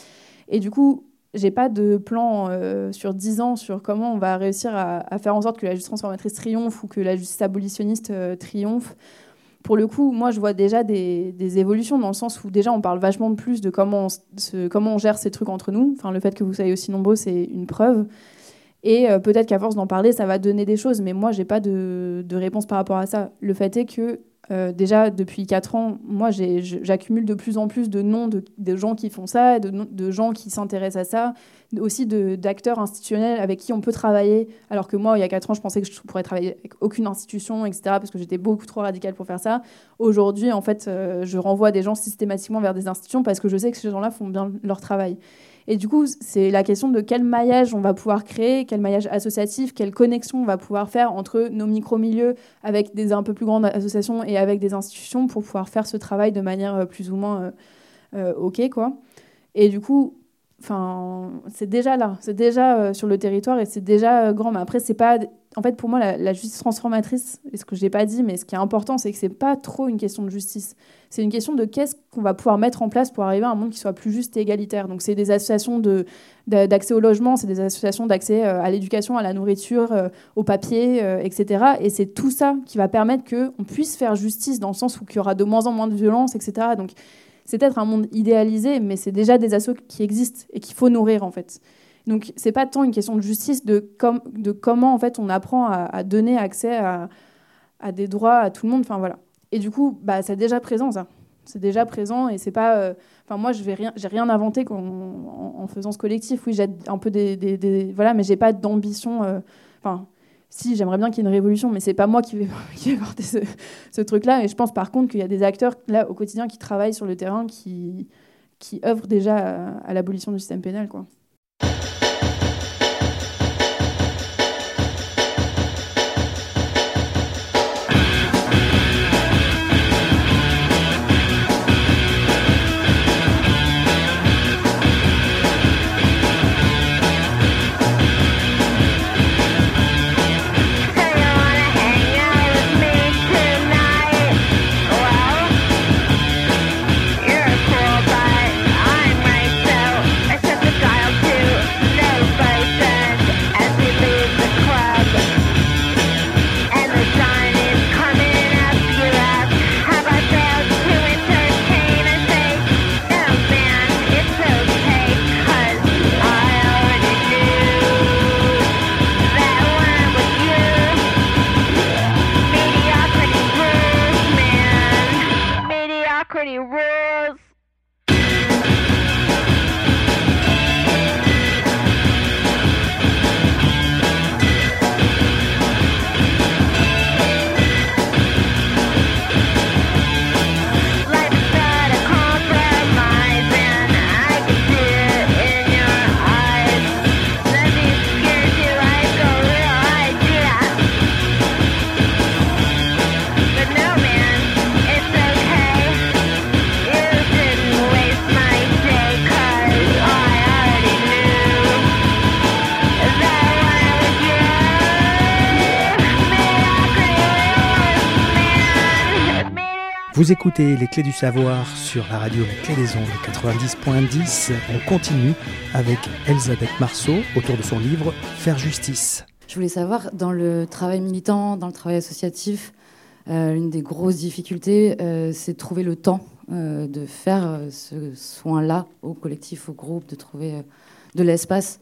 Et du coup, j'ai pas de plan sur 10 ans sur comment on va réussir à faire en sorte que la justice transformatrice triomphe ou que la justice abolitionniste triomphe. Pour le coup, moi, je vois déjà des évolutions dans le sens où déjà on parle vachement de plus de comment on gère ces trucs entre nous. Enfin, le fait que vous soyez aussi nombreux, c'est une preuve. Et peut-être qu'à force d'en parler, ça va donner des choses. Mais moi, j'ai pas de réponse par rapport à ça. Le fait est que déjà, depuis 4 ans, moi, j'accumule de plus en plus de noms de gens qui font ça, de gens qui s'intéressent à ça, aussi d'acteurs institutionnels avec qui on peut travailler. Alors que moi, il y a 4 ans, je pensais que je pourrais travailler avec aucune institution, etc., parce que j'étais beaucoup trop radicale pour faire ça. Aujourd'hui, en fait, je renvoie des gens systématiquement vers des institutions parce que je sais que ces gens-là font bien leur travail. Et du coup, c'est la question de quel maillage on va pouvoir créer, quel maillage associatif, quelle connexion on va pouvoir faire entre nos micro-milieux avec des un peu plus grandes associations et avec des institutions pour pouvoir faire ce travail de manière plus ou moins OK, quoi. Et du coup, c'est déjà là, c'est déjà sur le territoire et c'est déjà grand. Mais après, c'est pas... En fait, pour moi, la justice transformatrice, et ce que je n'ai pas dit, mais ce qui est important, c'est que ce n'est pas trop une question de justice. C'est une question de qu'est-ce qu'on va pouvoir mettre en place pour arriver à un monde qui soit plus juste et égalitaire. Donc, c'est des associations d'accès au logement, c'est des associations d'accès à l'éducation, à la nourriture, au papier, etc. Et c'est tout ça qui va permettre qu'on puisse faire justice dans le sens où il y aura de moins en moins de violence, etc. Donc, c'est peut-être un monde idéalisé, mais c'est déjà des assos qui existent et qu'il faut nourrir, en fait. Donc, c'est pas tant une question de justice, de comment en fait on apprend à donner accès à des droits à tout le monde. Enfin voilà. Et du coup, c'est déjà présent ça. C'est déjà présent et c'est pas. Moi, j'ai rien inventé en faisant ce collectif. Oui, j'ai un peu voilà, mais j'ai pas d'ambition. Si, j'aimerais bien qu'il y ait une révolution, mais c'est pas moi qui vais porter ce truc-là. Et je pense par contre qu'il y a des acteurs là au quotidien qui travaillent sur le terrain, qui œuvrent déjà à l'abolition du système pénal, quoi. Vous écoutez Les Clés du Savoir sur la radio La Clé des Ondes 90.10. On continue avec Elsa Decq-Marceau autour de son livre « Faire justice ». Je voulais savoir, dans le travail militant, dans le travail associatif, une des grosses difficultés, c'est de trouver le temps de faire ce soin-là au collectif, au groupe, de trouver de l'espace.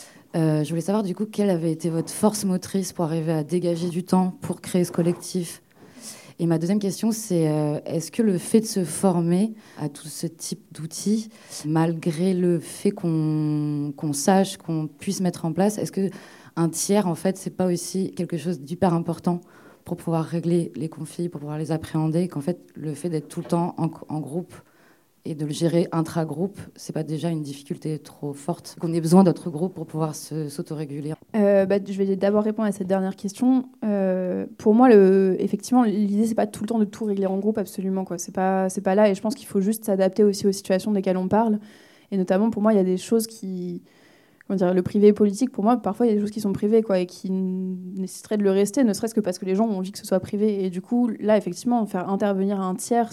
Je voulais savoir du coup quelle avait été votre force motrice pour arriver à dégager du temps pour créer ce collectif. Et ma deuxième question, c'est est-ce que le fait de se former à tout ce type d'outils, malgré le fait qu'on sache, qu'on puisse mettre en place, est-ce qu'un tiers, en fait, c'est pas aussi quelque chose d'hyper important pour pouvoir régler les conflits, pour pouvoir les appréhender, qu'en fait, le fait d'être tout le temps en groupe et de le gérer intra-groupe, c'est pas déjà une difficulté trop forte, qu'on ait besoin d'autres groupes pour pouvoir s'autoréguler? Je vais d'abord répondre à cette dernière question. Pour moi, effectivement, l'idée, c'est pas tout le temps de tout régler en groupe, absolument, quoi. C'est pas là, et je pense qu'il faut juste s'adapter aussi aux situations desquelles on parle. Et notamment, pour moi, il y a des choses qui... Comment dire, le privé politique, pour moi, parfois, il y a des choses qui sont privées, quoi, et qui nécessiteraient de le rester, ne serait-ce que parce que les gens ont envie que ce soit privé. Et du coup, là, effectivement, faire intervenir un tiers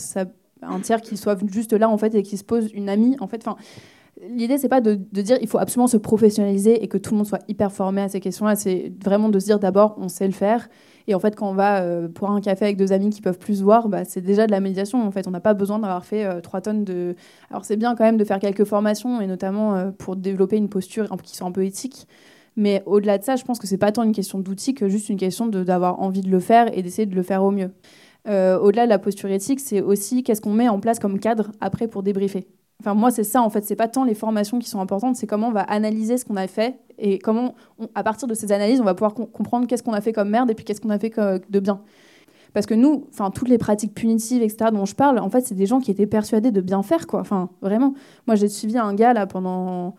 qui soit juste là, en fait, et qui se pose une amie, en fait. Enfin, l'idée, c'est pas de dire il faut absolument se professionnaliser et que tout le monde soit hyper formé à ces questions-là. C'est vraiment de se dire d'abord, on sait le faire. Et en fait, quand on va pour un café avec deux amis qui peuvent plus se voir, c'est déjà de la médiation. En fait, on n'a pas besoin d'avoir fait 3 tonnes de... Alors, c'est bien quand même de faire quelques formations, et notamment pour développer une posture qui soit un peu éthique. Mais au-delà de ça, je pense que c'est pas tant une question d'outils que juste une question d'avoir envie de le faire et d'essayer de le faire au mieux. Au-delà de la posture éthique, c'est aussi qu'est-ce qu'on met en place comme cadre après pour débriefer. Enfin, moi, c'est ça, en fait. C'est pas tant les formations qui sont importantes, c'est comment on va analyser ce qu'on a fait et comment, à partir de ces analyses, on va pouvoir comprendre qu'est-ce qu'on a fait comme merde et puis qu'est-ce qu'on a fait de bien. Parce que nous, toutes les pratiques punitives, etc., dont je parle, en fait, c'est des gens qui étaient persuadés de bien faire, quoi. Enfin, vraiment. Moi, j'ai suivi un gars, là, pendant...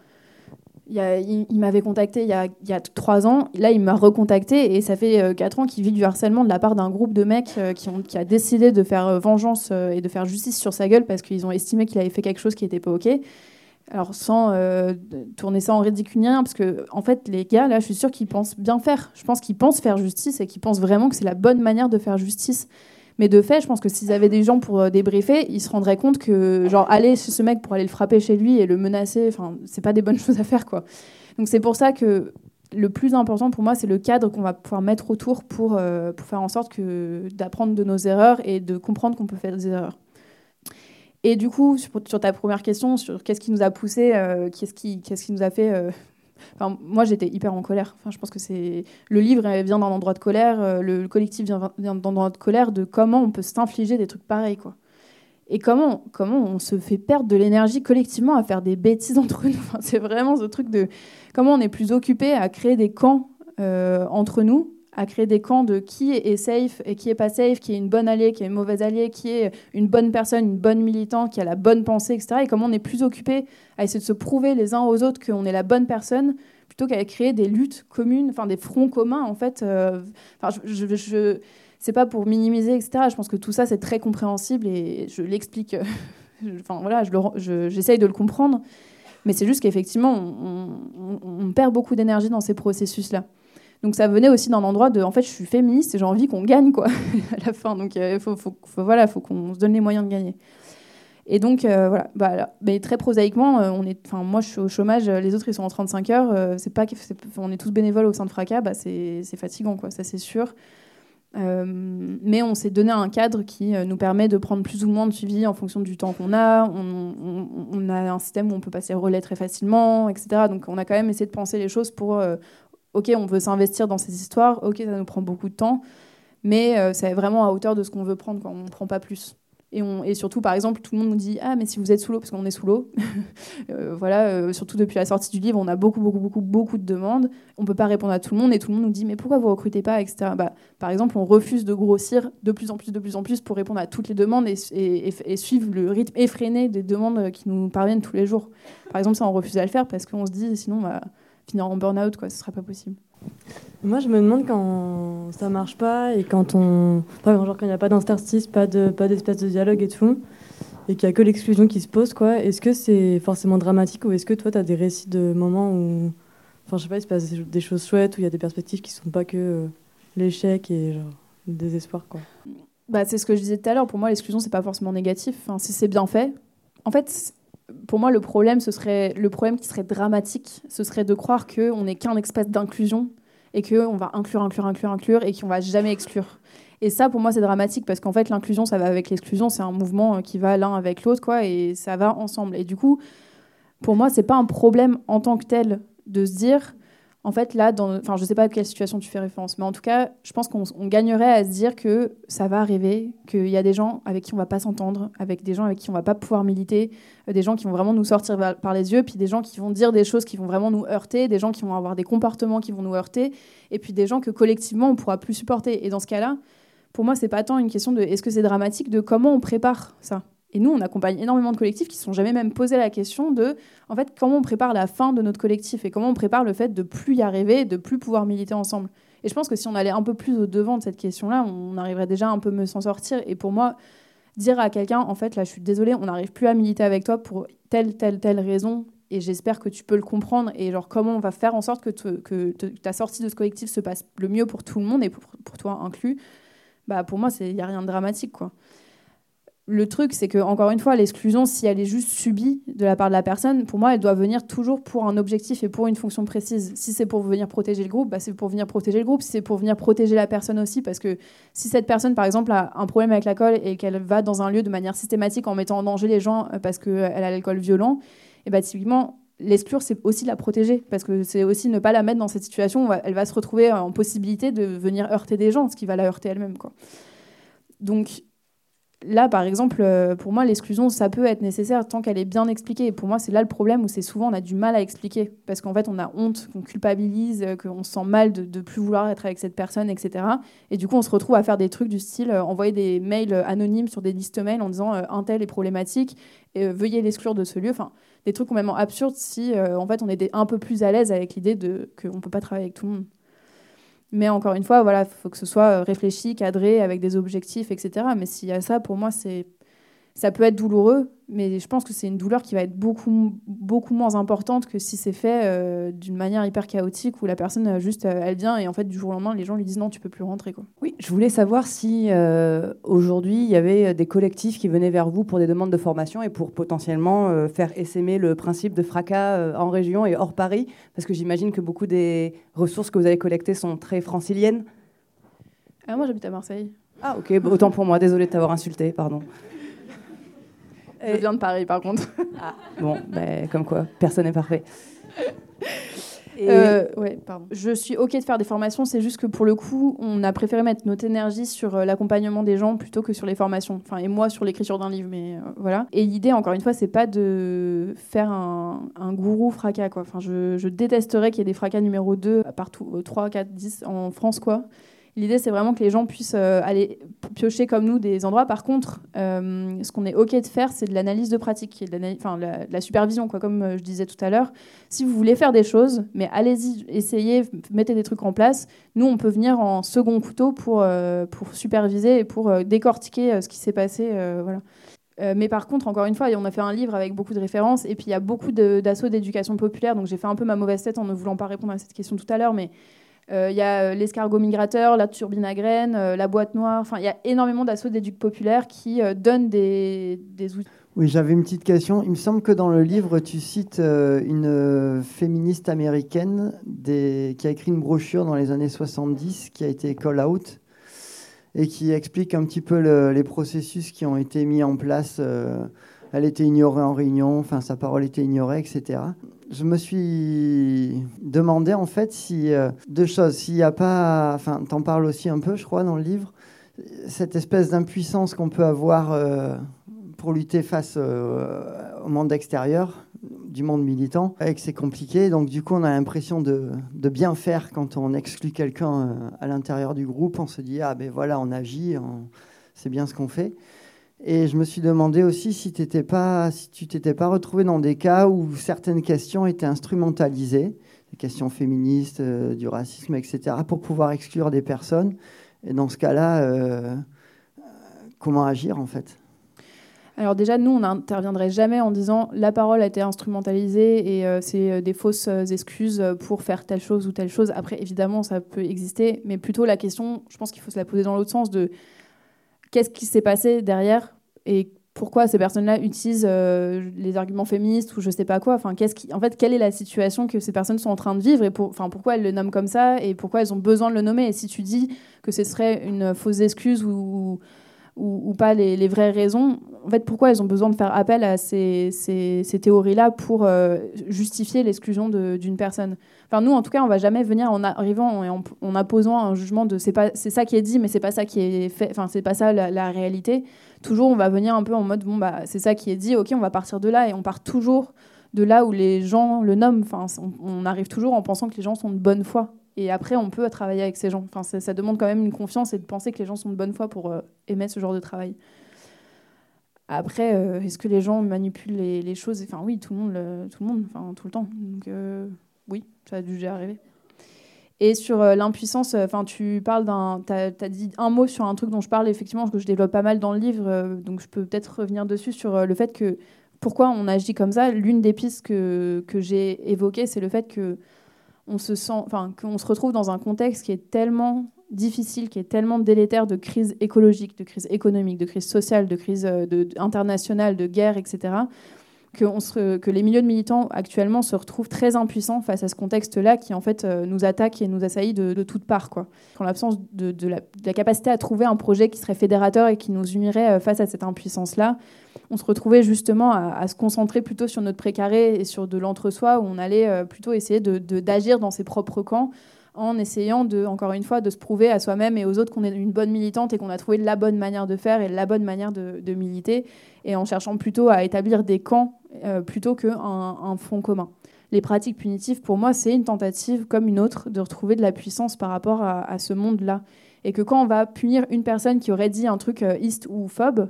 Il m'avait contacté il y a 3 ans. Là, il m'a recontacté et ça fait 4 ans qu'il vit du harcèlement de la part d'un groupe de mecs qui a décidé de faire vengeance et de faire justice sur sa gueule parce qu'ils ont estimé qu'il avait fait quelque chose qui n'était pas OK. Alors, sans tourner ça en ridicule, parce que, en fait, les gars, là, je suis sûre qu'ils pensent bien faire. Je pense qu'ils pensent faire justice et qu'ils pensent vraiment que c'est la bonne manière de faire justice. Mais de fait, je pense que s'ils avaient des gens pour débriefer, ils se rendraient compte que, genre, aller chez ce mec pour aller le frapper chez lui et le menacer, c'est pas des bonnes choses à faire, quoi. Donc c'est pour ça que le plus important pour moi, c'est le cadre qu'on va pouvoir mettre autour pour faire en sorte d'apprendre de nos erreurs et de comprendre qu'on peut faire des erreurs. Et du coup, sur ta première question, sur qu'est-ce qui nous a poussé, qu'est-ce qui nous a fait... moi, j'étais hyper en colère. Je pense que le livre vient d'un endroit de colère, le collectif vient d'un endroit de colère, de comment on peut s'infliger des trucs pareils, quoi. Et comment on se fait perdre de l'énergie collectivement à faire des bêtises entre nous. C'est vraiment ce truc de comment on est plus occupé à créer des camps entre nous, à créer des camps de qui est safe et qui est pas safe, qui est une bonne alliée, qui est une mauvaise alliée, qui est une bonne personne, une bonne militante, qui a la bonne pensée, etc. Et comment on est plus occupé à essayer de se prouver les uns aux autres qu'on est la bonne personne, plutôt qu'à créer des luttes communes, des fronts communs, en fait. C'est pas pour minimiser, etc. Je pense que tout ça, c'est très compréhensible et je l'explique. J'essaye de le comprendre. Mais c'est juste qu'effectivement, on perd beaucoup d'énergie dans ces processus-là. Donc ça venait aussi d'un endroit de, en fait, je suis féministe et j'ai envie qu'on gagne, quoi, à la fin. Donc il faut qu'on se donne les moyens de gagner. Et donc mais très prosaïquement, moi je suis au chômage, les autres ils sont en 35 heures. On est tous bénévoles au sein de Fracas, c'est fatigant, quoi, ça c'est sûr. Mais on s'est donné un cadre qui nous permet de prendre plus ou moins de suivi en fonction du temps qu'on a. On a un système où on peut passer relais très facilement, etc. Donc on a quand même essayé de penser les choses pour... OK, on veut s'investir dans ces histoires. OK, ça nous prend beaucoup de temps. Mais c'est vraiment à hauteur de ce qu'on veut prendre, quoi. On ne prend pas plus. Et surtout, par exemple, tout le monde nous dit « Ah, mais si vous êtes sous l'eau », parce qu'on est sous l'eau. Surtout depuis la sortie du livre, on a beaucoup de demandes. On ne peut pas répondre à tout le monde. Et tout le monde nous dit « Mais pourquoi vous ne recrutez pas ?» etc. Par exemple, on refuse de grossir de plus en plus pour répondre à toutes les demandes et suivre le rythme effréné des demandes qui nous parviennent tous les jours. Par exemple, ça, on refuse à le faire parce qu'on se dit « Sinon, on va finir en burn-out, quoi. Ce ne sera pas possible. » Moi, je me demande quand ça marche pas et quand quand il n'y a pas d'interstice, pas d'espace de dialogue et tout, et qu'il n'y a que l'exclusion qui se pose, quoi. Est-ce que c'est forcément dramatique ou est-ce que toi, tu as des récits de moments où, je sais pas, il se passe des choses chouettes, où il y a des perspectives qui sont pas que l'échec et genre le désespoir, quoi. C'est ce que je disais tout à l'heure. Pour moi, l'exclusion, c'est pas forcément négatif. Enfin, si c'est bien fait. En fait, pour moi, le problème qui serait dramatique, ce serait de croire qu'on n'est qu'un espace d'inclusion et qu'on va inclure et qu'on va jamais exclure. Et ça, pour moi, c'est dramatique parce qu'en fait, l'inclusion, ça va avec l'exclusion. C'est un mouvement qui va l'un avec l'autre, quoi, et ça va ensemble. Et du coup, pour moi, c'est pas un problème en tant que tel de se dire, en fait, là, je sais pas à quelle situation tu fais référence, mais en tout cas, je pense qu'on gagnerait à se dire que ça va arriver, qu'il y a des gens avec qui on va pas s'entendre, avec des gens avec qui on va pas pouvoir militer, des gens qui vont vraiment nous sortir par les yeux, puis des gens qui vont dire des choses qui vont vraiment nous heurter, des gens qui vont avoir des comportements qui vont nous heurter, et puis des gens que collectivement on pourra plus supporter. Et dans ce cas-là, pour moi, c'est pas tant une question de est-ce que c'est dramatique, de comment on prépare ça. Et nous, on accompagne énormément de collectifs qui ne se sont jamais même posé la question de, en fait, comment on prépare la fin de notre collectif et comment on prépare le fait de plus y arriver, de plus pouvoir militer ensemble. Et je pense que si on allait un peu plus au devant de cette question-là, on arriverait déjà un peu mieux s'en sortir. Et pour moi, dire à quelqu'un, en fait, là, je suis désolée, on n'arrive plus à militer avec toi pour telle raison, et j'espère que tu peux le comprendre, et genre comment on va faire en sorte que ta sortie de ce collectif se passe le mieux pour tout le monde et pour toi inclus. Pour moi, il n'y a rien de dramatique, quoi. Le truc, c'est que, encore une fois, l'exclusion, si elle est juste subie de la part de la personne, pour moi, elle doit venir toujours pour un objectif et pour une fonction précise. Si c'est pour venir protéger le groupe, c'est pour venir protéger le groupe. Si c'est pour venir protéger la personne aussi, parce que si cette personne, par exemple, a un problème avec l'alcool et qu'elle va dans un lieu de manière systématique en mettant en danger les gens parce qu'elle a l'alcool violent, et typiquement, l'exclure, c'est aussi la protéger, parce que c'est aussi ne pas la mettre dans cette situation où elle va se retrouver en possibilité de venir heurter des gens, ce qui va la heurter elle-même, quoi. Donc là, par exemple, pour moi, l'exclusion, ça peut être nécessaire tant qu'elle est bien expliquée. Et pour moi, c'est là le problème où c'est souvent on a du mal à expliquer, parce qu'en fait, on a honte, qu'on culpabilise, qu'on se sent mal de plus vouloir être avec cette personne, etc. Et du coup, on se retrouve à faire des trucs du style envoyer des mails anonymes sur des listes mail en disant un tel est problématique, et, veuillez l'exclure de ce lieu. Enfin, des trucs complètement absurdes si en fait on était un peu plus à l'aise avec l'idée qu'on ne peut pas travailler avec tout le monde. Mais encore une fois, il faut que ce soit réfléchi, cadré, avec des objectifs, etc. Mais s'il y a ça, pour moi, ça peut être douloureux, mais je pense que c'est une douleur qui va être beaucoup moins importante que si c'est fait d'une manière hyper chaotique où la personne elle vient et en fait du jour au lendemain les gens lui disent non, tu peux plus rentrer, quoi. Oui, je voulais savoir si aujourd'hui il y avait des collectifs qui venaient vers vous pour des demandes de formation et pour potentiellement faire essaimer le principe de fracas en région et hors Paris, parce que j'imagine que beaucoup des ressources que vous avez collectées sont très franciliennes. Moi j'habite à Marseille. Ah ok, autant pour moi, désolée de t'avoir insulté, pardon. Je viens de Paris, par contre. Ah, bon, comme quoi, personne n'est parfait. Pardon. Je suis OK de faire des formations, c'est juste que pour le coup, on a préféré mettre notre énergie sur l'accompagnement des gens plutôt que sur les formations. Enfin, et moi, sur l'écriture d'un livre, mais voilà. Et l'idée, encore une fois, c'est pas de faire un gourou fracas, quoi. Enfin, je détesterais qu'il y ait des fracas numéro 2 partout, 3, 4, 10 en France, quoi. L'idée, c'est vraiment que les gens puissent aller piocher comme nous des endroits. Par contre, ce qu'on est OK de faire, c'est de l'analyse de pratique, et de la supervision, quoi, comme je disais tout à l'heure. Si vous voulez faire des choses, mais allez-y, essayez, mettez des trucs en place. Nous, on peut venir en second couteau pour superviser et pour décortiquer ce qui s'est passé. Voilà. Mais par contre, encore une fois, on a fait un livre avec beaucoup de références, et puis il y a beaucoup d'assauts d'éducation populaire, donc j'ai fait un peu ma mauvaise tête en ne voulant pas répondre à cette question tout à l'heure, mais il y a l'escargot migrateur, la turbine à graines, la boîte noire. Enfin, il y a énormément d'assauts d'éduc populaire qui donnent des outils. Oui, j'avais une petite question. Il me semble que dans le livre, tu cites une féministe américaine qui a écrit une brochure dans les années 70 qui a été Call Out et qui explique un petit peu les processus qui ont été mis en place. Elle était ignorée en réunion, enfin, sa parole était ignorée, etc. Je me suis demandé en fait si deux choses, s'il n'y a pas, enfin, t'en parles aussi un peu, je crois, dans le livre, cette espèce d'impuissance qu'on peut avoir pour lutter face au monde extérieur, du monde militant, et que c'est compliqué. Donc du coup, on a l'impression de bien faire quand on exclut quelqu'un à l'intérieur du groupe. On se dit, ah ben voilà, on agit, c'est bien ce qu'on fait. Et je me suis demandé aussi si tu t'étais pas retrouvé dans des cas où certaines questions étaient instrumentalisées, des questions féministes, du racisme, etc., pour pouvoir exclure des personnes. Et dans ce cas-là, comment agir en fait ? Alors déjà, nous, on n'interviendrait jamais en disant la parole a été instrumentalisée et c'est des fausses excuses pour faire telle chose ou telle chose. Après, évidemment, ça peut exister, mais plutôt la question, je pense qu'il faut se la poser dans l'autre sens de qu'est-ce qui s'est passé derrière et pourquoi ces personnes-là utilisent les arguments féministes ou je sais pas quoi. Enfin, en fait, quelle est la situation que ces personnes sont en train de vivre et pourquoi elles le nomment comme ça et pourquoi elles ont besoin de le nommer. Et si tu dis que ce serait une fausse excuse ou pas les vraies raisons, en fait, pourquoi elles ont besoin de faire appel à ces théories-là pour justifier l'exclusion d'une personne. Enfin, nous, en tout cas, on va jamais venir en arrivant et en apposant un jugement de c'est ça qui est dit, mais c'est pas ça qui est fait. Enfin, c'est pas ça la réalité. Toujours, on va venir un peu en mode bon bah c'est ça qui est dit. Ok, on va partir de là et on part toujours de là où les gens le nomment. Enfin, on arrive toujours en pensant que les gens sont de bonne foi. Et après, on peut travailler avec ces gens. Enfin, ça demande quand même une confiance et de penser que les gens sont de bonne foi pour émettre ce genre de travail. Après, est-ce que les gens manipulent les choses ? Enfin, oui, tout le monde, enfin, tout le temps. Donc, oui, ça a dû déjà arriver. Et sur l'impuissance, tu parles t'as dit un mot sur un truc dont je parle effectivement, que je développe pas mal dans le livre, donc je peux peut-être revenir dessus sur le fait que pourquoi on agit comme ça. L'une des pistes que j'ai évoquées, c'est le fait que qu'on se retrouve dans un contexte qui est tellement difficile, qui est tellement délétère de crise écologique, de crise économique, de crise sociale, de crise internationale, de guerre, etc., que les milieux de militants actuellement se retrouvent très impuissants face à ce contexte-là qui en fait nous attaque et nous assaillit de toutes parts, quoi. En l'absence de la capacité à trouver un projet qui serait fédérateur et qui nous unirait face à cette impuissance-là, on se retrouvait justement à se concentrer plutôt sur notre précaré et sur de l'entre-soi, où on allait plutôt essayer d'agir dans ses propres camps en essayant, encore une fois, de se prouver à soi-même et aux autres qu'on est une bonne militante et qu'on a trouvé la bonne manière de faire et la bonne manière de militer, et en cherchant plutôt à établir des camps plutôt qu'un front commun. Les pratiques punitives, pour moi, c'est une tentative comme une autre de retrouver de la puissance par rapport à ce monde-là. Et que quand on va punir une personne qui aurait dit un truc iste ou phobe,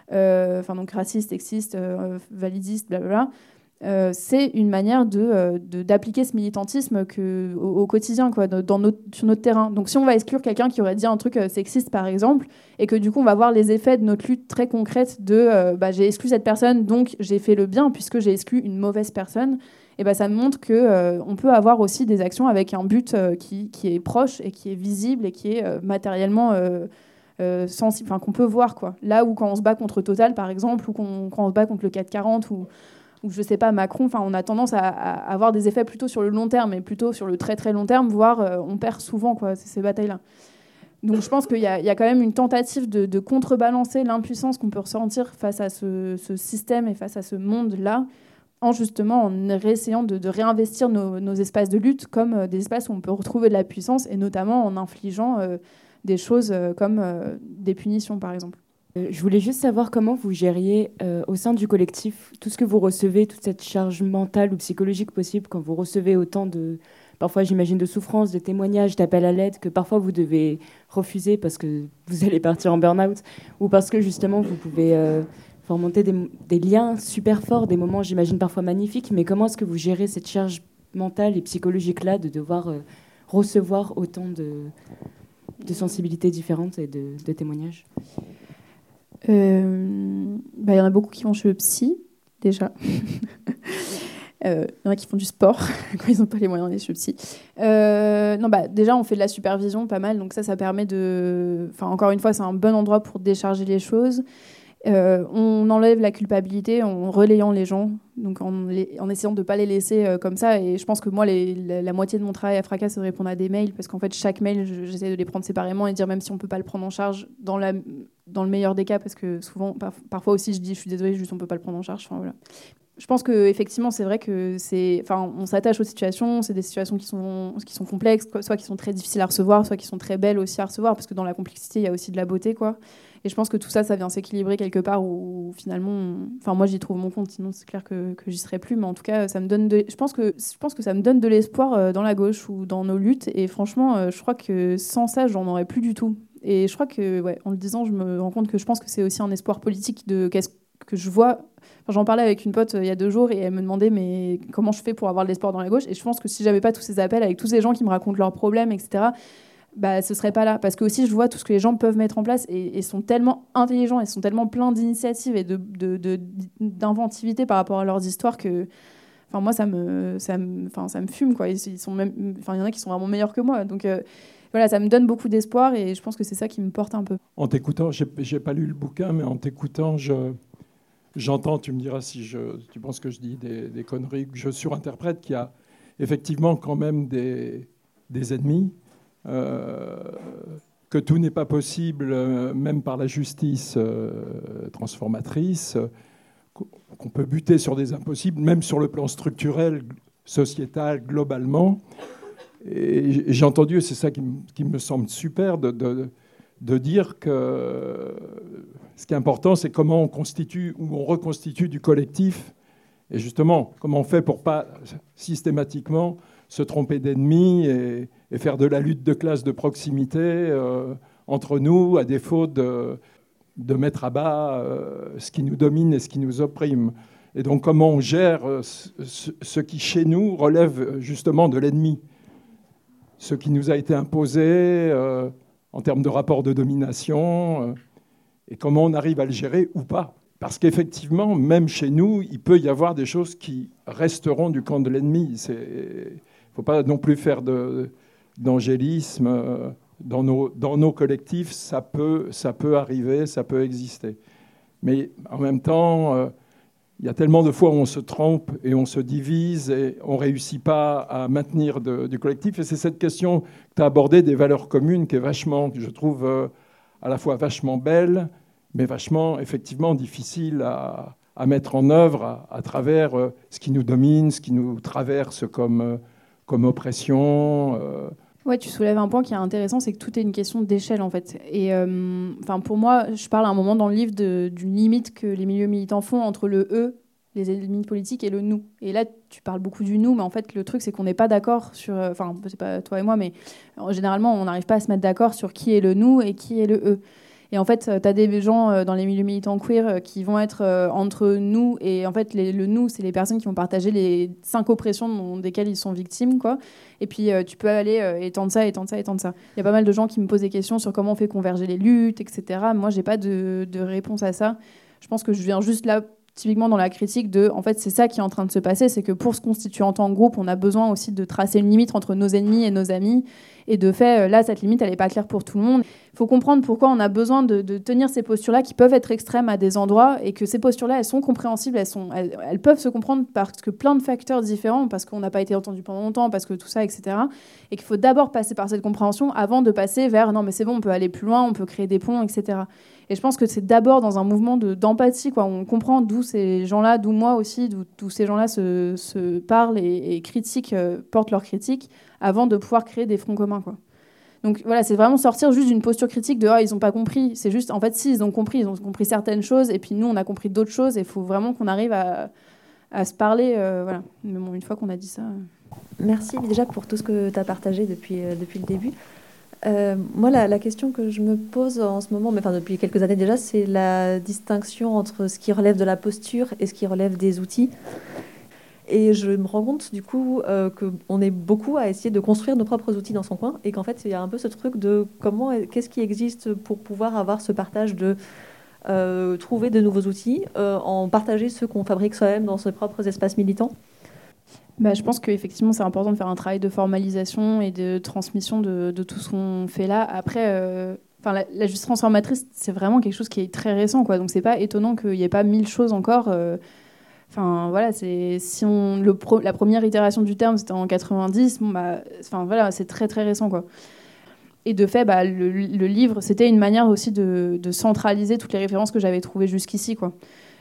donc raciste, sexiste, validiste, blablabla, c'est une manière d'appliquer ce militantisme au quotidien, quoi, sur notre terrain. Donc si on va exclure quelqu'un qui aurait dit un truc sexiste, par exemple, et que du coup on va voir les effets de notre lutte très concrète j'ai exclu cette personne, donc j'ai fait le bien puisque j'ai exclu une mauvaise personne, et ça me montre qu'on peut avoir aussi des actions avec un but qui est proche et qui est visible et qui est matériellement sensible, qu'on peut voir, quoi. Là où quand on se bat contre Total, par exemple, ou quand on se bat contre le 440 ou je sais pas, Macron, on a tendance à avoir des effets plutôt sur le long terme, mais plutôt sur le très très long terme, voire on perd souvent, quoi, ces batailles-là. Donc je pense qu'il y a quand même une tentative de contrebalancer l'impuissance qu'on peut ressentir face à ce système et face à ce monde-là, en réessayant de réinvestir nos espaces de lutte comme des espaces où on peut retrouver de la puissance, et notamment en infligeant des choses comme des punitions, par exemple. Je voulais juste savoir comment vous gériez au sein du collectif tout ce que vous recevez, toute cette charge mentale ou psychologique possible quand vous recevez autant parfois j'imagine de souffrances, de témoignages, d'appels à l'aide que parfois vous devez refuser parce que vous allez partir en burn-out ou parce que justement vous pouvez faire monter des liens super forts, des moments j'imagine parfois magnifiques, mais comment est-ce que vous gérez cette charge mentale et psychologique-là de devoir recevoir autant de sensibilités différentes et de témoignages ? Il y en a beaucoup qui vont chez le psy, déjà. Il y en a qui font du sport quand ils n'ont pas les moyens d'aller chez le psy. Déjà, on fait de la supervision pas mal, donc ça permet encore une fois, c'est un bon endroit pour décharger les choses. On enlève la culpabilité en relayant les gens, donc en essayant de ne pas les laisser comme ça. Et je pense que moi, la moitié de mon travail à Fracas, c'est de répondre à des mails, parce qu'en fait, chaque mail, j'essaie de les prendre séparément et dire même si on ne peut pas le prendre en charge, dans le meilleur des cas, parce que souvent, parfois aussi, je dis je suis désolée, juste on ne peut pas le prendre en charge. Voilà. je pense qu'effectivement, c'est vrai que on s'attache aux situations, c'est des situations qui sont complexes, soit qui sont très difficiles à recevoir, soit qui sont très belles aussi à recevoir, parce que dans la complexité, il y a aussi de la beauté, quoi. Et je pense que tout ça, ça vient s'équilibrer quelque part où finalement, moi, j'y trouve mon compte, sinon c'est clair que j'y serais plus, mais en tout cas, je pense que ça me donne de l'espoir dans la gauche ou dans nos luttes, et franchement, je crois que sans ça, j'en aurais plus du tout. Et je crois que, en le disant, je me rends compte que je pense que c'est aussi un espoir politique de qu'est-ce que je vois. J'en parlais avec une pote il y a 2 jours et elle me demandait mais comment je fais pour avoir de l'espoir dans la gauche, et je pense que si j'avais pas tous ces appels avec tous ces gens qui me racontent leurs problèmes, etc., ce serait pas là, parce que aussi je vois tout ce que les gens peuvent mettre en place et sont tellement intelligents et sont tellement pleins d'initiatives et d'inventivité par rapport à leurs histoires que moi ça me fume, quoi. Ils sont même, il y en a qui sont vraiment meilleurs que moi, donc ça me donne beaucoup d'espoir et je pense que c'est ça qui me porte un peu. En t'écoutant, j'ai pas lu le bouquin, mais en t'écoutant, j'entends, tu me diras si tu penses que je dis des conneries, que je surinterprète, qu'il y a effectivement quand même des ennemis, que tout n'est pas possible, même par la justice transformatrice, qu'on peut buter sur des impossibles, même sur le plan structurel, sociétal, globalement. Et j'ai entendu, et c'est ça qui me semble super, de dire que ce qui est important, c'est comment on constitue ou on reconstitue du collectif, et justement, comment on fait pour pas systématiquement se tromper d'ennemis et faire de la lutte de classe de proximité entre nous, à défaut de mettre à bas ce qui nous domine et ce qui nous opprime. Et donc, comment on gère ce qui, chez nous, relève justement de l'ennemi, ce qui nous a été imposé en termes de rapport de domination, et comment on arrive à le gérer ou pas. Parce qu'effectivement, même chez nous, il peut y avoir des choses qui resteront du camp de l'ennemi. Il ne faut pas non plus faire d'angélisme. Dans nos collectifs, ça peut arriver, ça peut exister. Mais en même temps, il y a tellement de fois où on se trompe et on se divise et on ne réussit pas à maintenir du collectif. Et c'est cette question que tu as abordée des valeurs communes qui est vachement, je trouve, à la fois vachement belle, mais vachement, effectivement, difficile à mettre en œuvre à travers ce qui nous domine, ce qui nous traverse comme oppression. Ouais, tu soulèves un point qui est intéressant, c'est que tout est une question d'échelle, en fait. Et pour moi, je parle à un moment dans le livre d'une limite que les milieux militants font entre le « eux », les limites politiques, et le « nous ». Et là, tu parles beaucoup du « nous », mais en fait, le truc, c'est qu'on n'est pas d'accord sur... c'est pas toi et moi, mais généralement, on n'arrive pas à se mettre d'accord sur qui est le « nous » et qui est le « eux ». Et en fait, tu as des gens dans les milieux militants queer qui vont être entre nous, et en fait, le nous, c'est les personnes qui vont partager les 5 oppressions desquelles ils sont victimes, quoi. Et puis, tu peux aller étendre ça, étendre ça, étendre ça. Il y a pas mal de gens qui me posent des questions sur comment on fait converger les luttes, etc. Moi, j'ai pas de réponse à ça. Je pense que je viens juste là, typiquement dans la critique en fait, c'est ça qui est en train de se passer, c'est que pour se constituer en tant que groupe, on a besoin aussi de tracer une limite entre nos ennemis et nos amis. Et de fait, là, cette limite, elle n'est pas claire pour tout le monde. Il faut comprendre pourquoi on a besoin de tenir ces postures-là qui peuvent être extrêmes à des endroits, et que ces postures-là, elles sont compréhensibles, elles peuvent se comprendre parce que plein de facteurs différents, parce qu'on n'a pas été entendu pendant longtemps, parce que tout ça, etc. Et qu'il faut d'abord passer par cette compréhension avant de passer vers « non, mais c'est bon, on peut aller plus loin, on peut créer des ponts, etc. » Et je pense que c'est d'abord dans un mouvement d'empathie, quoi. On comprend d'où ces gens-là, d'où moi aussi, d'où ces gens-là se parlent et critiquent, portent leurs critiques, avant de pouvoir créer des fronts communs, quoi. Donc voilà, c'est vraiment sortir juste d'une posture critique de « ah, ils n'ont pas compris ». C'est juste, en fait, si, ils ont compris certaines choses, et puis nous, on a compris d'autres choses, et il faut vraiment qu'on arrive à se parler, voilà. Mais bon, une fois qu'on a dit ça... Merci déjà pour tout ce que tu as partagé depuis le début. Moi, la question que je me pose en ce moment, mais depuis quelques années déjà, c'est la distinction entre ce qui relève de la posture et ce qui relève des outils. Et je me rends compte du coup qu'on est beaucoup à essayer de construire nos propres outils dans son coin, et qu'en fait il y a un peu ce truc de qu'est-ce qui existe pour pouvoir avoir ce partage de trouver de nouveaux outils, en partager ceux qu'on fabrique soi-même dans ses propres espaces militants. Je pense qu'effectivement, c'est important de faire un travail de formalisation et de transmission de tout ce qu'on fait là. Après, la justice transformatrice, c'est vraiment quelque chose qui est très récent, quoi. Donc, c'est pas étonnant qu'il n'y ait pas 1000 choses encore. La première itération du terme, c'était en 90. C'est très, très récent, quoi. Et de fait, le livre, c'était une manière aussi de centraliser toutes les références que j'avais trouvées jusqu'ici, quoi.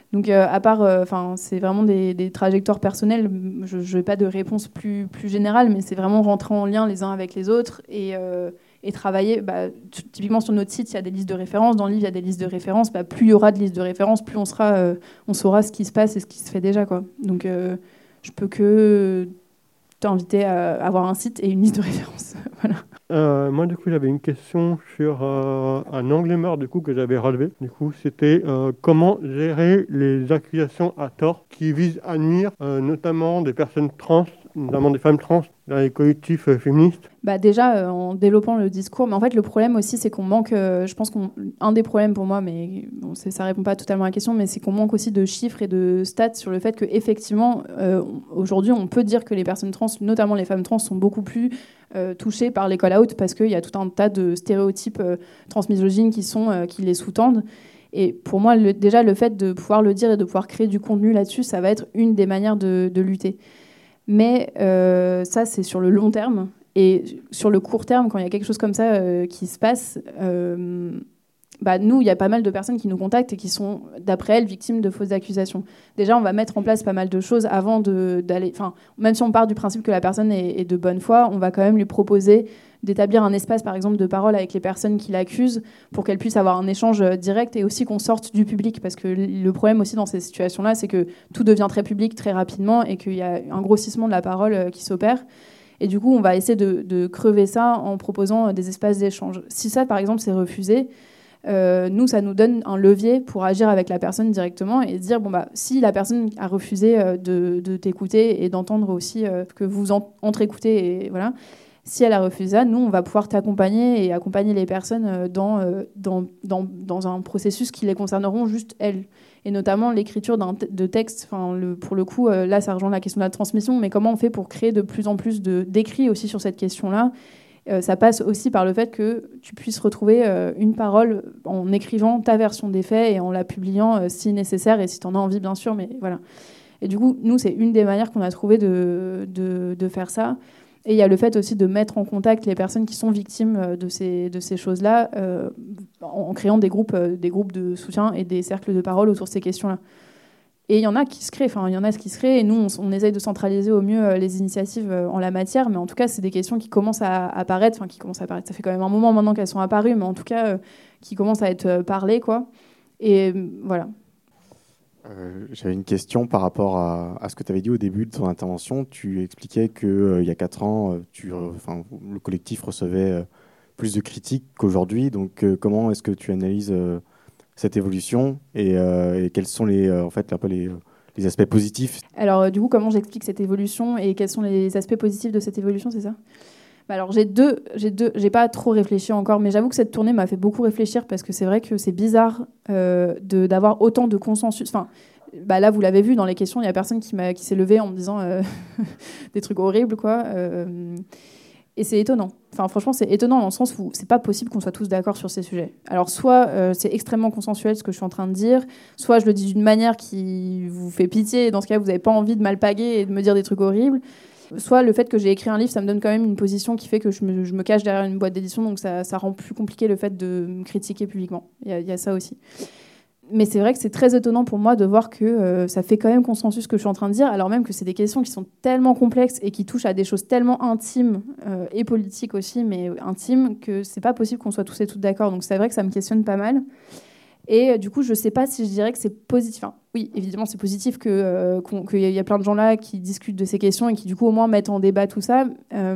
Donc, à part, c'est vraiment des trajectoires personnelles. Je n'ai pas de réponse plus générale, mais c'est vraiment rentrer en lien les uns avec les autres et travailler. Typiquement, sur notre site, il y a des listes de références. Dans le livre, il y a des listes de références. Plus il y aura de listes de références, plus on saura ce qui se passe et ce qui se fait déjà, quoi. Donc, je peux que t'inviter à avoir un site et une liste de références. Voilà. Moi, du coup, j'avais une question sur un angle mort que j'avais relevé. Du coup, c'était comment gérer les accusations à tort qui visent à nuire notamment des personnes trans, notamment des femmes trans dans les collectifs féministes. Déjà, en développant le discours, mais en fait, le problème aussi, c'est qu'on manque, je pense qu'un des problèmes pour moi, mais bon, ça répond pas totalement à la question, mais c'est qu'on manque aussi de chiffres et de stats sur le fait qu'effectivement, aujourd'hui, on peut dire que les personnes trans, notamment les femmes trans, sont beaucoup plus touchées par les call-out parce qu'il y a tout un tas de stéréotypes transmisogynes qui les sous-tendent. Et pour moi, déjà, le fait de pouvoir le dire et de pouvoir créer du contenu là-dessus, ça va être une des manières de lutter. Mais ça, c'est sur le long terme. Et sur le court terme, quand il y a quelque chose comme ça qui se passe, nous, il y a pas mal de personnes qui nous contactent et qui sont, d'après elles, victimes de fausses accusations. Déjà, on va mettre en place pas mal de choses avant d'aller... Même si on part du principe que la personne est de bonne foi, on va quand même lui proposer d'établir un espace, par exemple, de parole avec les personnes qui l'accusent pour qu'elles puissent avoir un échange direct et aussi qu'on sorte du public. Parce que le problème aussi dans ces situations-là, c'est que tout devient très public très rapidement et qu'il y a un grossissement de la parole qui s'opère. Et du coup, on va essayer de crever ça en proposant des espaces d'échange. Si ça, par exemple, c'est refusé, nous, ça nous donne un levier pour agir avec la personne directement et dire, si la personne a refusé de t'écouter et d'entendre aussi que vous entre-écoutez, et voilà, si elle a refusé ça, nous, on va pouvoir t'accompagner et accompagner les personnes dans un processus qui les concerneront juste elles. Et notamment l'écriture de textes. Pour le coup, là, ça rejoint la question de la transmission, mais comment on fait pour créer de plus en plus d'écrits aussi sur cette question-là ? Ça passe aussi par le fait que tu puisses retrouver une parole en écrivant ta version des faits et en la publiant si nécessaire et si tu en as envie, bien sûr. Mais voilà. Et du coup, nous, c'est une des manières qu'on a trouvé de faire ça. Et il y a le fait aussi de mettre en contact les personnes qui sont victimes de ces choses-là en créant des groupes de soutien et des cercles de parole autour de ces questions-là. Et il y en a qui se créent, et nous, on essaye de centraliser au mieux les initiatives en la matière, mais en tout cas, c'est des questions qui commencent à apparaître, ça fait quand même un moment maintenant qu'elles sont apparues, mais en tout cas, qui commencent à être parlées, quoi. Et voilà. J'avais une question par rapport à ce que tu avais dit au début de ton intervention. Tu expliquais qu'il y a 4 ans, le collectif recevait plus de critiques qu'aujourd'hui. Donc, comment est-ce que tu analyses cette évolution et quels sont les aspects positifs ? Alors, du coup, comment j'explique cette évolution et quels sont les aspects positifs de cette évolution, c'est ça ? Alors, j'ai pas trop réfléchi encore, mais j'avoue que cette tournée m'a fait beaucoup réfléchir parce que c'est vrai que c'est bizarre d'avoir autant de consensus. Là, vous l'avez vu, dans les questions, il y a personne qui s'est levé en me disant des trucs horribles, quoi. Et c'est étonnant. Franchement, c'est étonnant dans le sens où c'est pas possible qu'on soit tous d'accord sur ces sujets. Alors, soit c'est extrêmement consensuel ce que je suis en train de dire, soit je le dis d'une manière qui vous fait pitié, et dans ce cas, vous n'avez pas envie de m'alpaguer et de me dire des trucs horribles. Soit le fait que j'ai écrit un livre, ça me donne quand même une position qui fait que je me cache derrière une boîte d'édition, donc ça rend plus compliqué le fait de me critiquer publiquement. Il y a ça aussi. Mais c'est vrai que c'est très étonnant pour moi de voir que ça fait quand même consensus ce que je suis en train de dire, alors même que c'est des questions qui sont tellement complexes et qui touchent à des choses tellement intimes et politiques aussi, mais intimes, que c'est pas possible qu'on soit tous et toutes d'accord. Donc c'est vrai que ça me questionne pas mal. Et du coup, je sais pas si je dirais que c'est positif. Oui, évidemment, c'est positif qu'il y a plein de gens là qui discutent de ces questions et qui, du coup, au moins mettent en débat tout ça.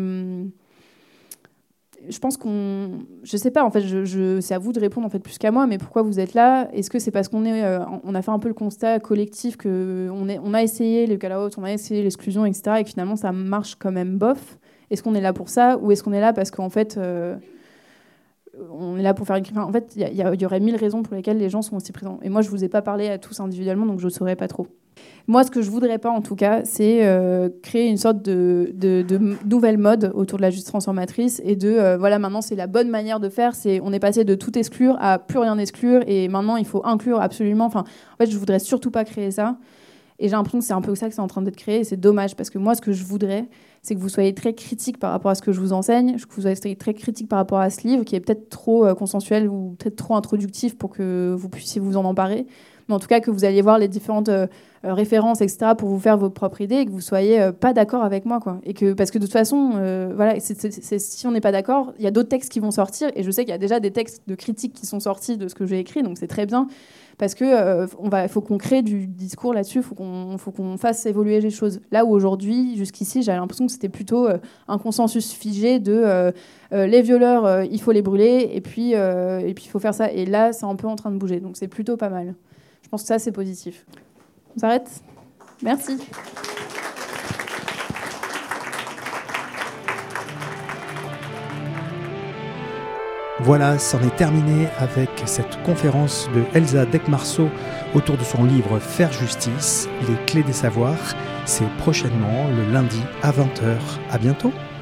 Je pense je sais pas, en fait, c'est à vous de répondre en fait plus qu'à moi, mais pourquoi vous êtes là ? Est-ce que c'est parce qu'on a fait un peu le constat collectif qu'on a essayé le call-out, on a essayé l'exclusion, etc., et que finalement, ça marche quand même bof ? Est-ce qu'on est là pour ça ? Ou est-ce qu'on est là parce qu'en fait... on est là pour faire une... En fait, il y aurait 1000 raisons pour lesquelles les gens sont aussi présents. Et moi, je ne vous ai pas parlé à tous individuellement, donc je ne saurais pas trop. Moi, ce que je ne voudrais pas, en tout cas, c'est créer une sorte de nouvelle mode autour de la justice transformatrice et voilà, maintenant, c'est la bonne manière de faire. On est passé de tout exclure à plus rien exclure et maintenant, il faut inclure absolument. En fait, je ne voudrais surtout pas créer ça. Et j'ai l'impression que c'est un peu ça que c'est en train d'être créé. Et c'est dommage parce que moi, ce que je voudrais, c'est que vous soyez très critique par rapport à ce que je vous enseigne, que vous soyez très critique par rapport à ce livre qui est peut-être trop consensuel ou peut-être trop introductif pour que vous puissiez vous en emparer. mais en tout cas que vous alliez voir les différentes références, etc., pour vous faire vos propres idées et que vous soyez pas d'accord avec moi, quoi. Et que, parce que de toute façon, voilà, si on n'est pas d'accord, il y a d'autres textes qui vont sortir, et je sais qu'il y a déjà des textes de critiques qui sont sortis de ce que j'ai écrit, donc c'est très bien, parce que faut qu'on crée du discours là-dessus, faut qu'on fasse évoluer les choses. Là où aujourd'hui, jusqu'ici, j'avais l'impression que c'était plutôt un consensus figé de les violeurs, il faut les brûler, et puis il faut faire ça. Et là, c'est un peu en train de bouger, donc c'est plutôt pas mal. Je pense que ça, c'est positif. On s'arrête ? Merci. Voilà, c'en est terminé avec cette conférence de Elsa Decmarceau autour de son livre Faire justice, les clés des savoirs. C'est prochainement le lundi à 20h. À bientôt.